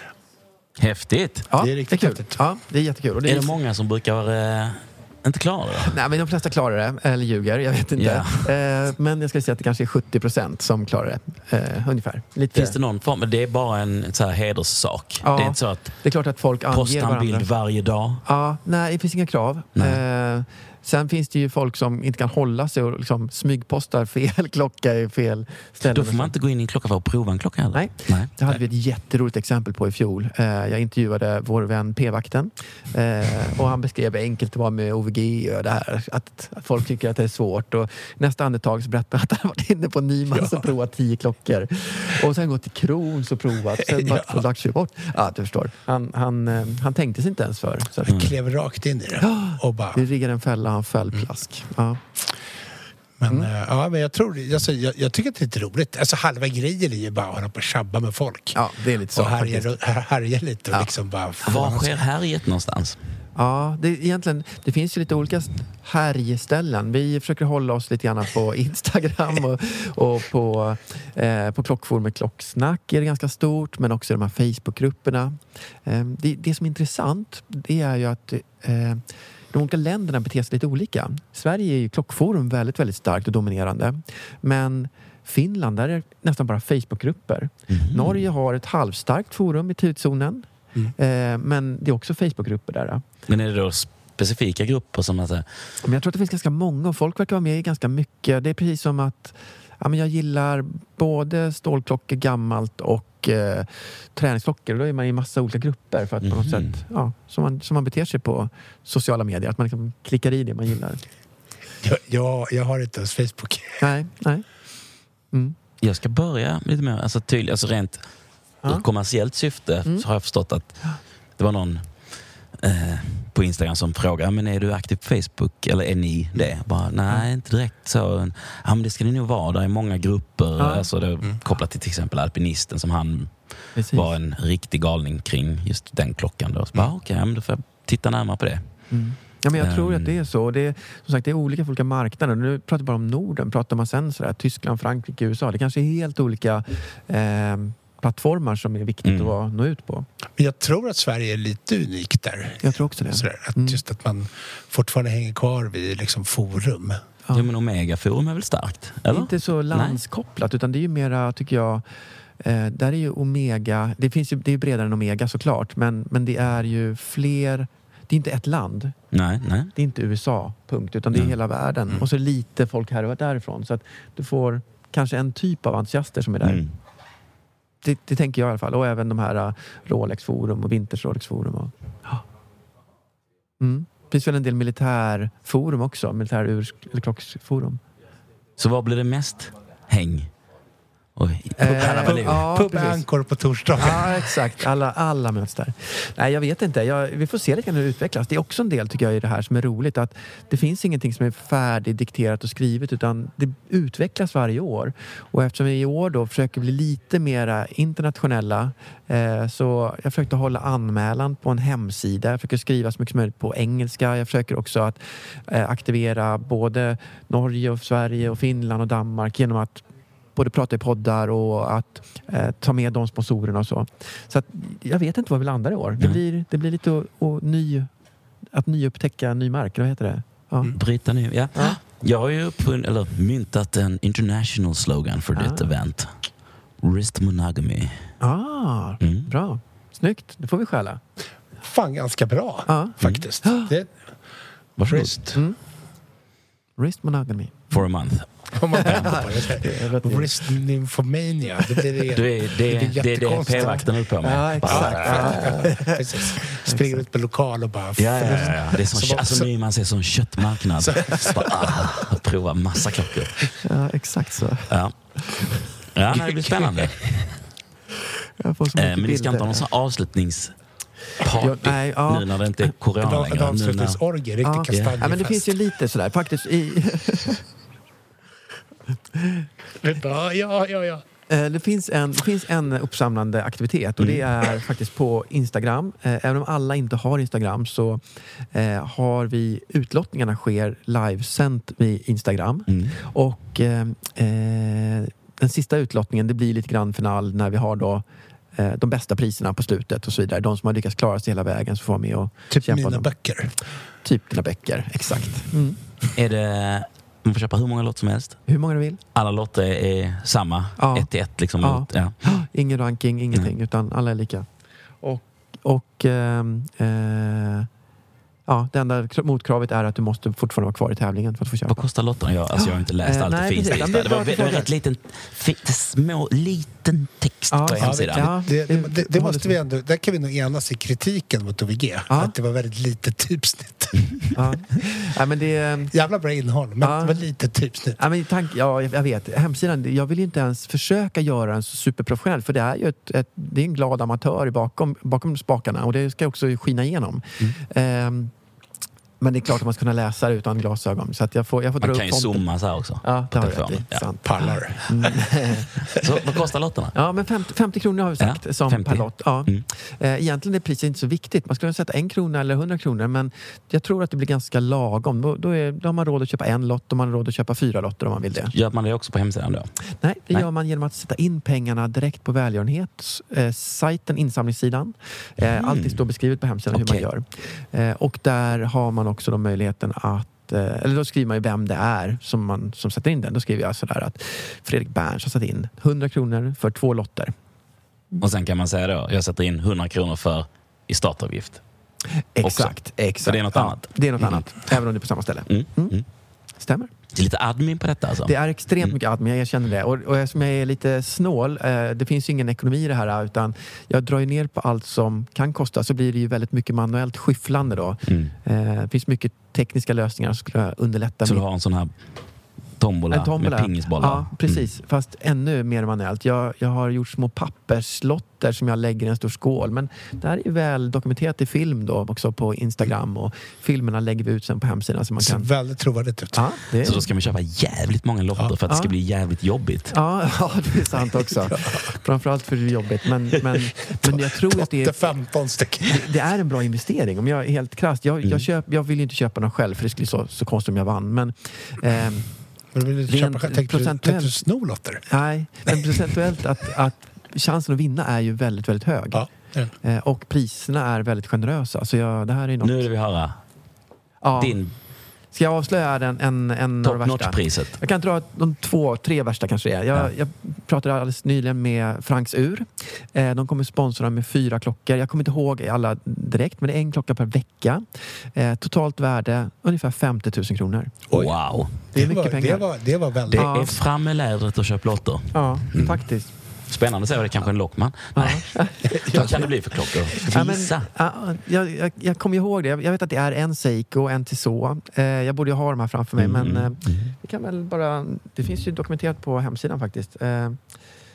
Häftigt. Ja, Det är riktigt kul. häftigt. Ja, det är jättekul. Och det Är är det många som brukar eh, inte klara det? Nej, men de flesta klarar det. Eller ljuger, jag vet inte. Eh, men jag ska säga att det kanske är sjuttio procent som klarar det. Eh, ungefär. Lite. Finns det någon form? Men det är bara en så här hederssak. Ja. Det är inte så att Det är klart att folk anger posta en varandra. bild varje dag. Ja, nej, det finns inga krav. Eh, sen finns det ju folk som inte kan hålla sig och liksom smygpostar fel klocka i fel ställe. Då får man inte gå in i en klocka för att prova en klocka heller. Nej. Nej. Det hade vi ett jätteroligt exempel på i fjol. Eh, jag intervjuade vår vän P-vakten. Eh, och han beskrev enkelt det var med O V G och det här. Att, att folk tycker att det är svårt. Och nästa andetag så berättade han att han varit inne på Nyman och provat tio klockor. Och sen gått till Krons och provat. Sen varit på Dagsjubort. Ja, du förstår. Han, han, eh, han tänkte sig inte ens för. Så att, Jag klev rakt in i det. Och bara... vi riggade en fälla, han föll plask. Ja. Men, Mm. eh, ja, men jag, tror, alltså, jag, jag tycker att det är lite roligt. Alltså, halva grejen är ju bara att hålla på och tjabba med folk. Ja, det är lite så. Och härja, faktiskt. här- härja lite och Ja. liksom bara... Var sker härjet någonstans? Ja, det, är egentligen, det finns ju lite olika härjeställen. Vi försöker hålla oss lite grann på Instagram och, och på, eh, på klockforum med klocksnack är det ganska stort, men också de här Facebookgrupperna. Eh, det, det som är intressant, det är ju att eh, de olika länderna beter sig lite olika. Sverige är ju klockforum väldigt, väldigt starkt och dominerande. Men Finland, där är det nästan bara Facebookgrupper. Mm. Norge har ett halvstarkt forum i tidzonen. Mm. Eh, men det är också Facebookgrupper där. Men är det då specifika grupper som man säger? Men jag tror att det finns ganska många och folk verkar vara med i ganska mycket. Det är precis som att ja, men jag gillar både stålklockor, gammalt och eh, träningsklockor. Då är man i massa olika grupper för att på något Mhm. sätt, ja, som man, som man beter sig på sociala medier. Att man liksom klickar i det man gillar. Jag, jag, jag har inte ens Facebook. Nej, nej. Mm. Jag ska börja lite mer, alltså tydligt, alltså rent Ja. ur kommersiellt syfte Mm. så har jag förstått att det var någon eh, på Instagram som frågade, men är du aktiv på Facebook eller är ni det? Bara, nej, inte direkt så. Ja, men det ska ni nog vara, det är många grupper, Ja. alltså det, Mm. kopplat till till exempel alpinisten som han Precis. var en riktig galning kring just den klockan då. Så bara, Mm. okej, men då får jag titta närmare på det. Mm. Ja, men jag tror Ehm. att det är så. Det är, som sagt, det är olika för olika marknader. Nu pratar vi bara om Norden. Pratar man sen sådär, Tyskland, Frankrike, U S A. Det kanske är helt olika eh, plattformar som är viktigt Mm. att vara, nå ut på. Men jag tror att Sverige är lite unikt där. Jag tror också det. Sådär, att Mm. just att man fortfarande hänger kvar vid liksom forum. Ja. men Omega Forum är väl starkt? Det är Eller? inte så landskopplat, utan det är ju mera, tycker jag, eh, där är ju Omega, det finns ju, det är ju bredare än Omega såklart, men, men det är ju fler, det är inte ett land, Nej, nej. det är inte U S A, punkt, utan det är Mm. hela världen. Mm. Och så lite folk här och därifrån, så att du får kanske en typ av entusiaster som är där. Mm. Det, det tänker jag i alla fall. Och även de här uh, Rolex-forum och Vinters Rolex-forum. Och, ja. Mm. Det finns väl en del militärforum också. Militär ur- eller klocksforum. Så vad blir det mest häng? Oj, Eh, Ja, Pub Ankor på torsdag. Ja, exakt. Alla, alla möts där. Nej, jag vet inte. Jag, vi får se lite hur det utvecklas. Det är också en del, tycker jag, i det här som är roligt. Att det finns ingenting som är färdigdikterat och skrivet, utan det utvecklas varje år. Och eftersom vi i år då försöker bli lite mera internationella, eh, så jag försökte hålla anmälan på en hemsida. Jag försöker skriva så mycket som möjligt på engelska. Jag försöker också att eh, aktivera både Norge och Sverige och Finland och Danmark genom att både prata i poddar och att eh, ta med de sponsorerna och så. Så att, jag vet inte vad vi landar i år. Det, Mm. blir, det blir lite och, och ny, att nyupptäcka ny mark, vad heter det? Ja. Mm. Bryta ny, ja. Ja. Jag har ju uppfund, eller myntat en international slogan för ditt Ah. event. Wrist monogamy. Ah, Mm. bra. Snyggt, det får vi skälla. Fan, ganska bra Ja. faktiskt. Det, Varsågod. wrist. Mm. Wrist monogamy. For a month. Om man vänder på det. Wrist nymphomania. Det blir det. Du är, det, blir det, det är det jättekonstigt. p-vakten upp på med. Ja, exakt. Ja, precis. Springer ut på lokal och bara... Ja, ja, ja, ja. Det är som, Så- alltså, så- Nyman ser som köttmarknad. Bara, ah, prova massa klockor. Ja, exakt så. Ja. Ja, nej, det blir spännande. Jag får så Eh, mycket men vi ska inte ha någon bilder. sån avslutningsparty Ja, nej, ja. nu när det inte är corona En, en längre. Nu när, avslutningsorgie, riktigt Ja. kastanjefest. Ja, men det finns ju lite sådär. Faktiskt i... Ja, ja, ja, ja. Eh, Det finns, en, det finns en uppsamlande aktivitet och det är faktiskt på Instagram. Eh, Även om alla inte har Instagram så eh, har vi utlottningarna sker livesänt vid Instagram. Mm. Och eh, eh, den sista utlottningen, det blir lite grann final när vi har då eh, de bästa priserna på slutet och så vidare. De som har lyckats klara sig hela vägen så får med och Typ kämpa mina dem. böcker. Typ dina böcker, exakt. Mm. är det, man får köpa hur många lotter som helst. Hur många du vill. Alla lotter är samma. Ja. Ett till ett. Liksom, Ja. mot, ja. Ingen ranking, ingenting, utan alla är lika. Och, och ehm, eh, ja, det enda kr- motkravet är att du måste fortfarande vara kvar i tävlingen för att få köpa. Vad kostar lotterna? Jag, alltså, jag har inte läst Eh, allt nej, det finns. precis. Det, Men det är det, var, bra det var fråga. rätt liten, fi- små, liten text Ja, på ja, hemsidan. ja. Det, det, det, det håller måste så. vi ändå, där kan vi nog enas i kritiken mot O V G. Ja. Att det var väldigt lite typsnitt. Ja. Nej, men det är... Jävla bra innehåll, men Ja. det var lite typsnitt. Ja, men tank, ja, jag jag vet. Hemsidan, jag vill ju inte ens försöka göra den så superprofessionell, för det är ju ett, ett, det är en glad amatör bakom, bakom spakarna och det ska också skina igenom. Ehm, men det är klart att man ska kunna läsa det utan glasögon. Så att jag får, jag får dra Man upp kan ju fonten. zooma så här också. Ja, det på har du rätt telefonen. i. Ja. Sant. Pallar. Så vad kostar lotterna? Ja, men femtio, femtio kronor har vi sagt Ja, som femtio. per lott. Ja. Mm. Eh, Egentligen är priset inte så viktigt. Man skulle kunna sätta en krona eller hundra kronor, men jag tror att det blir ganska lagom. Då, då, är, då har man råd att köpa en lott och man har råd att köpa fyra lotter om man vill det. Gör man det också på hemsidan då? Nej, det Nej. gör man genom att sätta in pengarna direkt på välgörenhetssajten, insamlingssidan. Eh, Allt står beskrivet på hemsidan hur man Okej. gör. Eh, och där har man också då möjligheten att eh, eller då skriver man ju vem det är som, man, som sätter in den. Då skriver jag sådär att Fredrik Berns har satt in hundra kronor för två lotter. Och sen kan man säga då, jag sätter in hundra kronor för i startavgift. Exakt, exakt. Så det är något annat? Det är något Mm. annat, även om det är på samma ställe. Mm. Mm. Mm. Stämmer. Det är lite admin på detta alltså. Det är extremt Mm. mycket admin, jag erkänner det. Och, och eftersom jag är lite snål, eh, det finns ju ingen ekonomi i det här, utan jag drar ju ner på allt som kan kosta, så blir det ju väldigt mycket manuellt skyfflande då. Mm. Eh, det finns mycket tekniska lösningar som skulle underlätta. Så du mitt- har en sån här tombola, En tombola. med pingisbollar? Ja, precis. Fast ännu mer manuellt. Jag, jag har gjort små papperslotter som jag lägger i en stor skål. Men det här är ju väl dokumenterat i film då, också på Instagram. Och filmerna lägger vi ut sen på hemsidan. Så man Det ser kan... väldigt trovärdigt ut. Ja, det är... Så då ska man köpa jävligt många lotter Ja. för att det ska Ja. bli jävligt jobbigt. Ja, ja, det är sant också. Framförallt för det är jobbigt. Men, men, men jag tror att det Det är är, femton stycken. det är en bra investering. Om jag är helt krasst. Jag, Mm. jag, köp, jag vill ju inte köpa någon själv, för det skulle så, så konstigt om jag vann. Men ehm, Men vill du Rent köpa själv? Tänkte du, tänkte procentuellt. du sno lotter? nej, men procentuellt att, att chansen att vinna är ju väldigt, väldigt hög. Ja. det är det. Eh, och priserna är väldigt generösa. Så jag, det här är något... Nu vill vi höra ja. din Ska jag avslöja en, en, en av top de värsta? notch-priset. Jag kan dra de två, tre värsta kanske det är. Jag, Ja. jag pratade alldeles nyligen med Franks Ur. Eh, de kommer sponsra med fyra klockor. Jag kommer inte ihåg alla direkt, men det är en klocka per vecka. Eh, totalt värde ungefär femtio tusen kronor. Oj. Wow. Det är Det mycket var, pengar. det var, det var Det väldigt... Ja. är fram med lädret och köp lotter. Ja, faktiskt. Spännande att se vad det kanske är en Lockman. Nej. Vad kan det bli för klockor? Ja, men, Visa. ja, jag, jag, jag kommer ihåg det. Jag vet att det är en Seiko och en Tissot. Eh, jag borde ju ha de här framför mig, Mm, men mm, eh, det kan väl bara... Det finns ju dokumenterat på hemsidan faktiskt. Eh,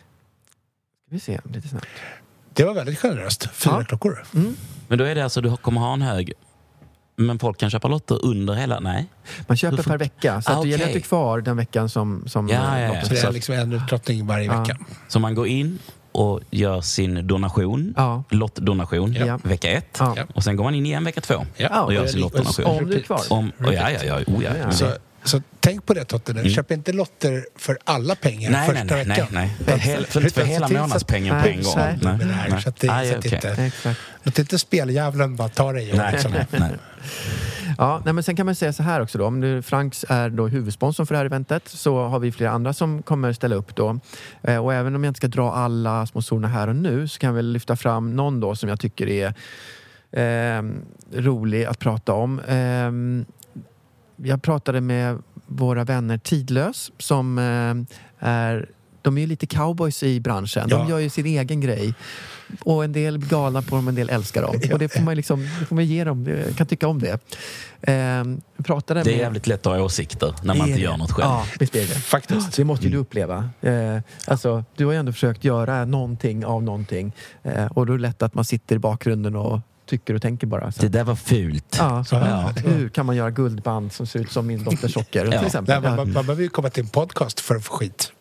Vi ser lite snabbt. Det var väldigt generöst. Fyra Ja. klockor. Mm. Men då är det alltså, du kommer ha en hög... Men folk kan köpa lotter under hela... Nej. Man köper Hur får- per vecka. Så Ah, att det gäller okej. att du är kvar den veckan som, som Ja, ja, ja. lotten Så det är sätts. liksom en utlottning varje Ja. vecka. Så man går in och gör sin donation, Ja. lottdonation, Ja. vecka ett. Ja. Och sen går man in igen vecka två Ja. och gör sin lottdonation. Om du är kvar. Om, och ja, ja, ja, oh, ja. Ja. Så, så tänk på det, Totte. Mm. Köp inte lotter för alla pengar Nej, nej, första nej, nej, veckan. nej. För, hel, för, för, för hela Se till så att- månadspengen på Nej, en gång. nej. Nej, Men nej, nej. så att det- Nej, så att okej. inte- Exakt. Låt inte speldjävulen bara ta dig. Nej, Liksom. nej. Ja, nej, men sen kan man säga så här också då. Om nu Franks är då huvudsponsorn för det här eventet så har vi flera andra som kommer ställa upp då. Eh, och även om jag inte ska dra alla sponsorerna här och nu så kan jag väl lyfta fram någon då som jag tycker är eh, rolig att prata om. Eh, jag pratade med våra vänner Tidlös som eh, är... De är ju lite cowboys i branschen. De Ja. gör ju sin egen grej. Och en del blir galna på dem, en del älskar dem. Och det får man liksom, det får man ge dem. Jag kan tycka om det. Eh, pratade Det är med... jävligt lätt att ha åsikter när man Det är inte det. gör något själv. Ja, visst är det. Faktiskt. Det måste ju du uppleva. Eh, alltså, du har ju ändå försökt göra någonting av någonting. Eh, och då är det lätt att man sitter i bakgrunden och tycker och tänker bara. Så. Det där var fult. Ja, så, Ja. hur kan man göra guldband som ser ut som min dotters socker? Ja. Till Nej, exempel. man, Ja. man, man behöver ju komma till en podcast för att få skit.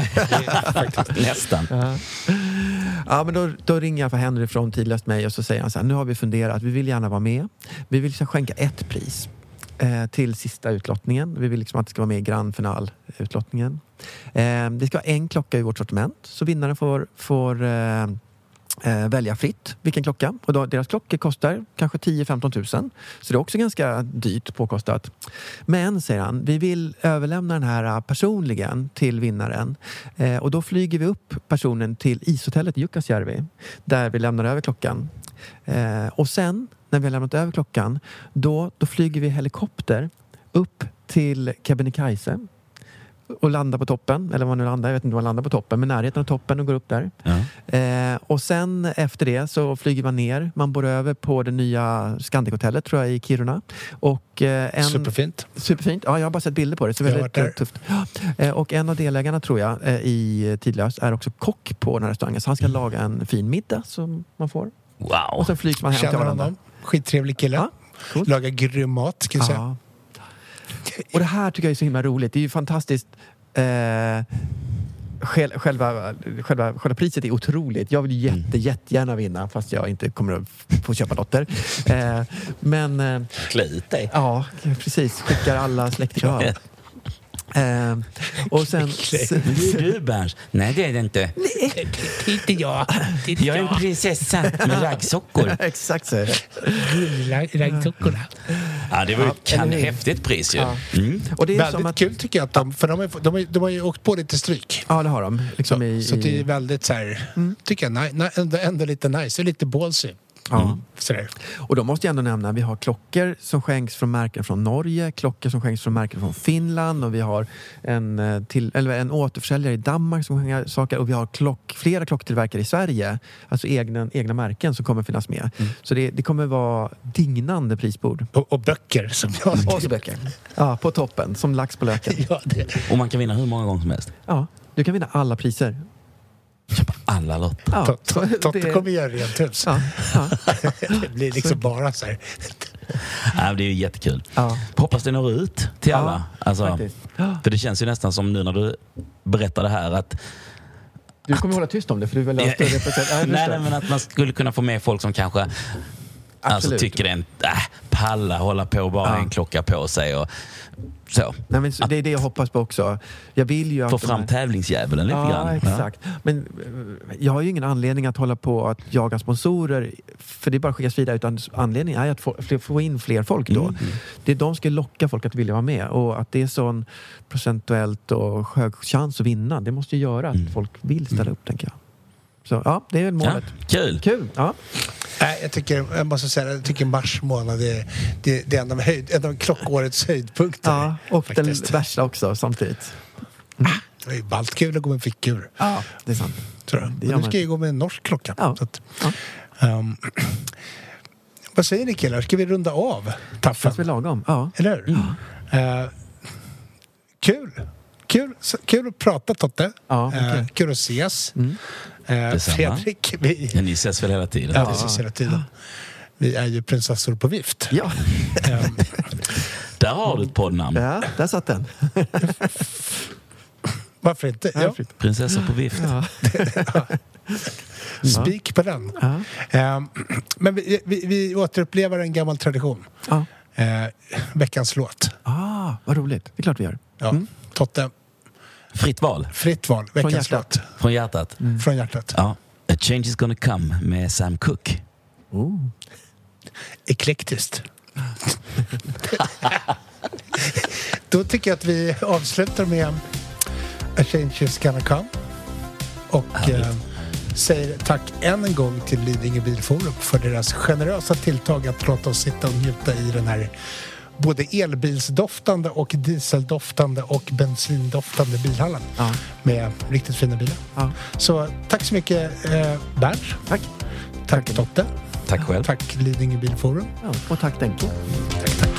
Nästan. Ja. Ja, men då, då ringer jag för Henry från Tidlöst mig och så säger han så här: nu har vi funderat, vi vill gärna vara med. Vi vill liksom skänka ett pris eh, till sista utlottningen. Vi vill liksom att det ska vara med i grand final utlottningen. Eh, det ska vara en klocka i vårt sortiment, så vinnaren får, får eh, eh, välja fritt vilken klocka. Och då, deras klockor kostar kanske tio till femton tusen. Så det är också ganska dyrt påkostat. Men, säger han, vi vill överlämna den här personligen till vinnaren. Eh, och då flyger vi upp personen till ishotellet i Jukkasjärvi. Där vi lämnar över klockan. Eh, och sen, när vi har lämnat över klockan, då, då flyger vi helikopter upp till Kebnekaise och landar på toppen, eller vad man nu landar, jag vet inte var man landar på toppen, men närheten av toppen och går upp där. Ja. Eh, och sen efter det så flyger man ner, man bor över på det nya Scandic-hotellet tror jag i Kiruna. Och, eh, en, Superfint. Superfint, ja jag har bara sett bilder på det, så Jag har väldigt varit där. tufft. Ja. Eh, och en av delägarna tror jag eh, i Tidlös är också kock på den här restaurangen, så han ska laga en fin middag som man får. Wow. Och sen flygs man hem till Känner Arlanda. honom. Skittrevlig kille. Ja, coolt. Lagar grym mat, ska jag säga. Ja. Och det här tycker jag är så himla roligt. Det är ju fantastiskt. Eh, själva, själva, själva, själva priset är otroligt. Jag vill jätte, jättegärna vinna, fast jag inte kommer att få köpa lotter. Eh, men eh, Klä ut dig. ja, precis. Skickar alla släktingar. Eh, och sen... Det är du, Berns. Nej, det är det inte. Inte jag. Jag är en prinsessa med raggsockor. Exakt så är det. Raggtockorna. Ja, det var ju ett eller kan hur? häftigt pris ju. Ja. Mm. Och det är Väldigt som att... kul tycker jag att de, för de, är, de, är, de har ju åkt på lite stryk. Ja, det har de. Liksom Så, i, så det är i, väldigt så här, tycker jag, nej, nej, ändå, ändå lite nice, lite ballsy. ja. Sådär. Och då måste jag ändå nämna, vi har klockor som skänks från märken från Norge, klockor som skänks från märken från Finland, och vi har en, eh, till, eller en återförsäljare i Danmark som skänker saker, och vi har klock, flera klocktillverkare i Sverige, alltså egna, egna märken som kommer finnas med. Mm. Så det, det kommer vara dignande prisbord. Och, och böcker som jag... Och så böcker. Ja, på toppen, som lax på löken. Ja, det, Och man kan vinna hur många gånger som helst. Ja, du kan vinna alla priser. Köpa alla lotter. Ja, Totte Totte det- kommer göra rent hus. Ja, ja, Det blir liksom bara så här. Ja, det är ju jättekul. ja. Hoppas det når ut till Ja, alla. Alltså, faktiskt. Ja. för det känns ju nästan som nu när du berättar det här att Du kommer hålla tyst om det, för du vill ha större procent. Ja, just nej, det. nej, men att man skulle kunna få med folk som kanske alltså, Absolut. tycker det är en äh, palla hålla på och bara Ja. en klocka på sig och så. Nej, men så- det är det jag hoppas på också. Jag vill ju att Få de fram här- tävlingsdjävulen lite Ja, grann. exakt. Men eh, jag har ju ingen anledning att hålla på att jaga sponsorer, för det är bara att skickas vidare, utan anledningen är att få, få in fler folk då. Mm. Det är de som ska locka folk att vilja vara med, och att det är sån procentuellt och hög chans att vinna, det måste ju göra att Mm. folk vill ställa upp, tänker jag. Så ja, det är väl Ja, målet. kul! Kul! Ja. Nej, jag tycker, jag måste säga, jag tycker mars månad är, det, det är en av, höjd, en av klockårets höjdpunkter. Ja, och faktiskt. den värsta också samtidigt. Det var ju ballt kul att gå med fickur, Ja, det är sant. tror jag. Det Men gör nu man. ska jag gå med en norsk klocka. Ja. Så att, Ja. ehm, vad säger ni killar? Ska vi runda av taffen? Fast vi lagom. Ja. Eller hur? Eh, kul! Kul, så, kul att prata, Totte. Ja, Eh, okej. kul att ses. Mm. Eh, Fredrik, vi... Ja, ni ses väl hela tiden? Ja, vi ses hela tiden. Vi är ju prinsessor på vift. Ja. Där har du ett poddnamn. Ja, där satt den. Varför inte? Ja. Prinsessor på vift. Ja. Spik på den. Ja. Eh, men vi, vi, vi återupplever en gammal tradition. Ja. Eh, veckans låt. Ah, vad roligt. Det är klart vi gör. Ja. Mm. Totte. Fritt val. Fritt val. Veckans Från låt. Från hjärtat. Mm. Från hjärtat. Ja. A Change Is Gonna Come med Sam Cooke. Oh. Eklektiskt. Då tycker jag att vi avslutar med A Change Is Gonna Come. Och eh, säger tack än en gång till Lidingö Bilforum för deras generösa tilltag att låta oss sitta och njuta i den här både elbilsdoftande och dieseldoftande och bensindoftande bilhallen. Ja. Med riktigt fina bilar. Ja. Så tack så mycket eh, Bernt. Tack. Tack Totte. Tack själv. Tack Lidingö Bilforum. Ja, och tack Denke. Tack, tack.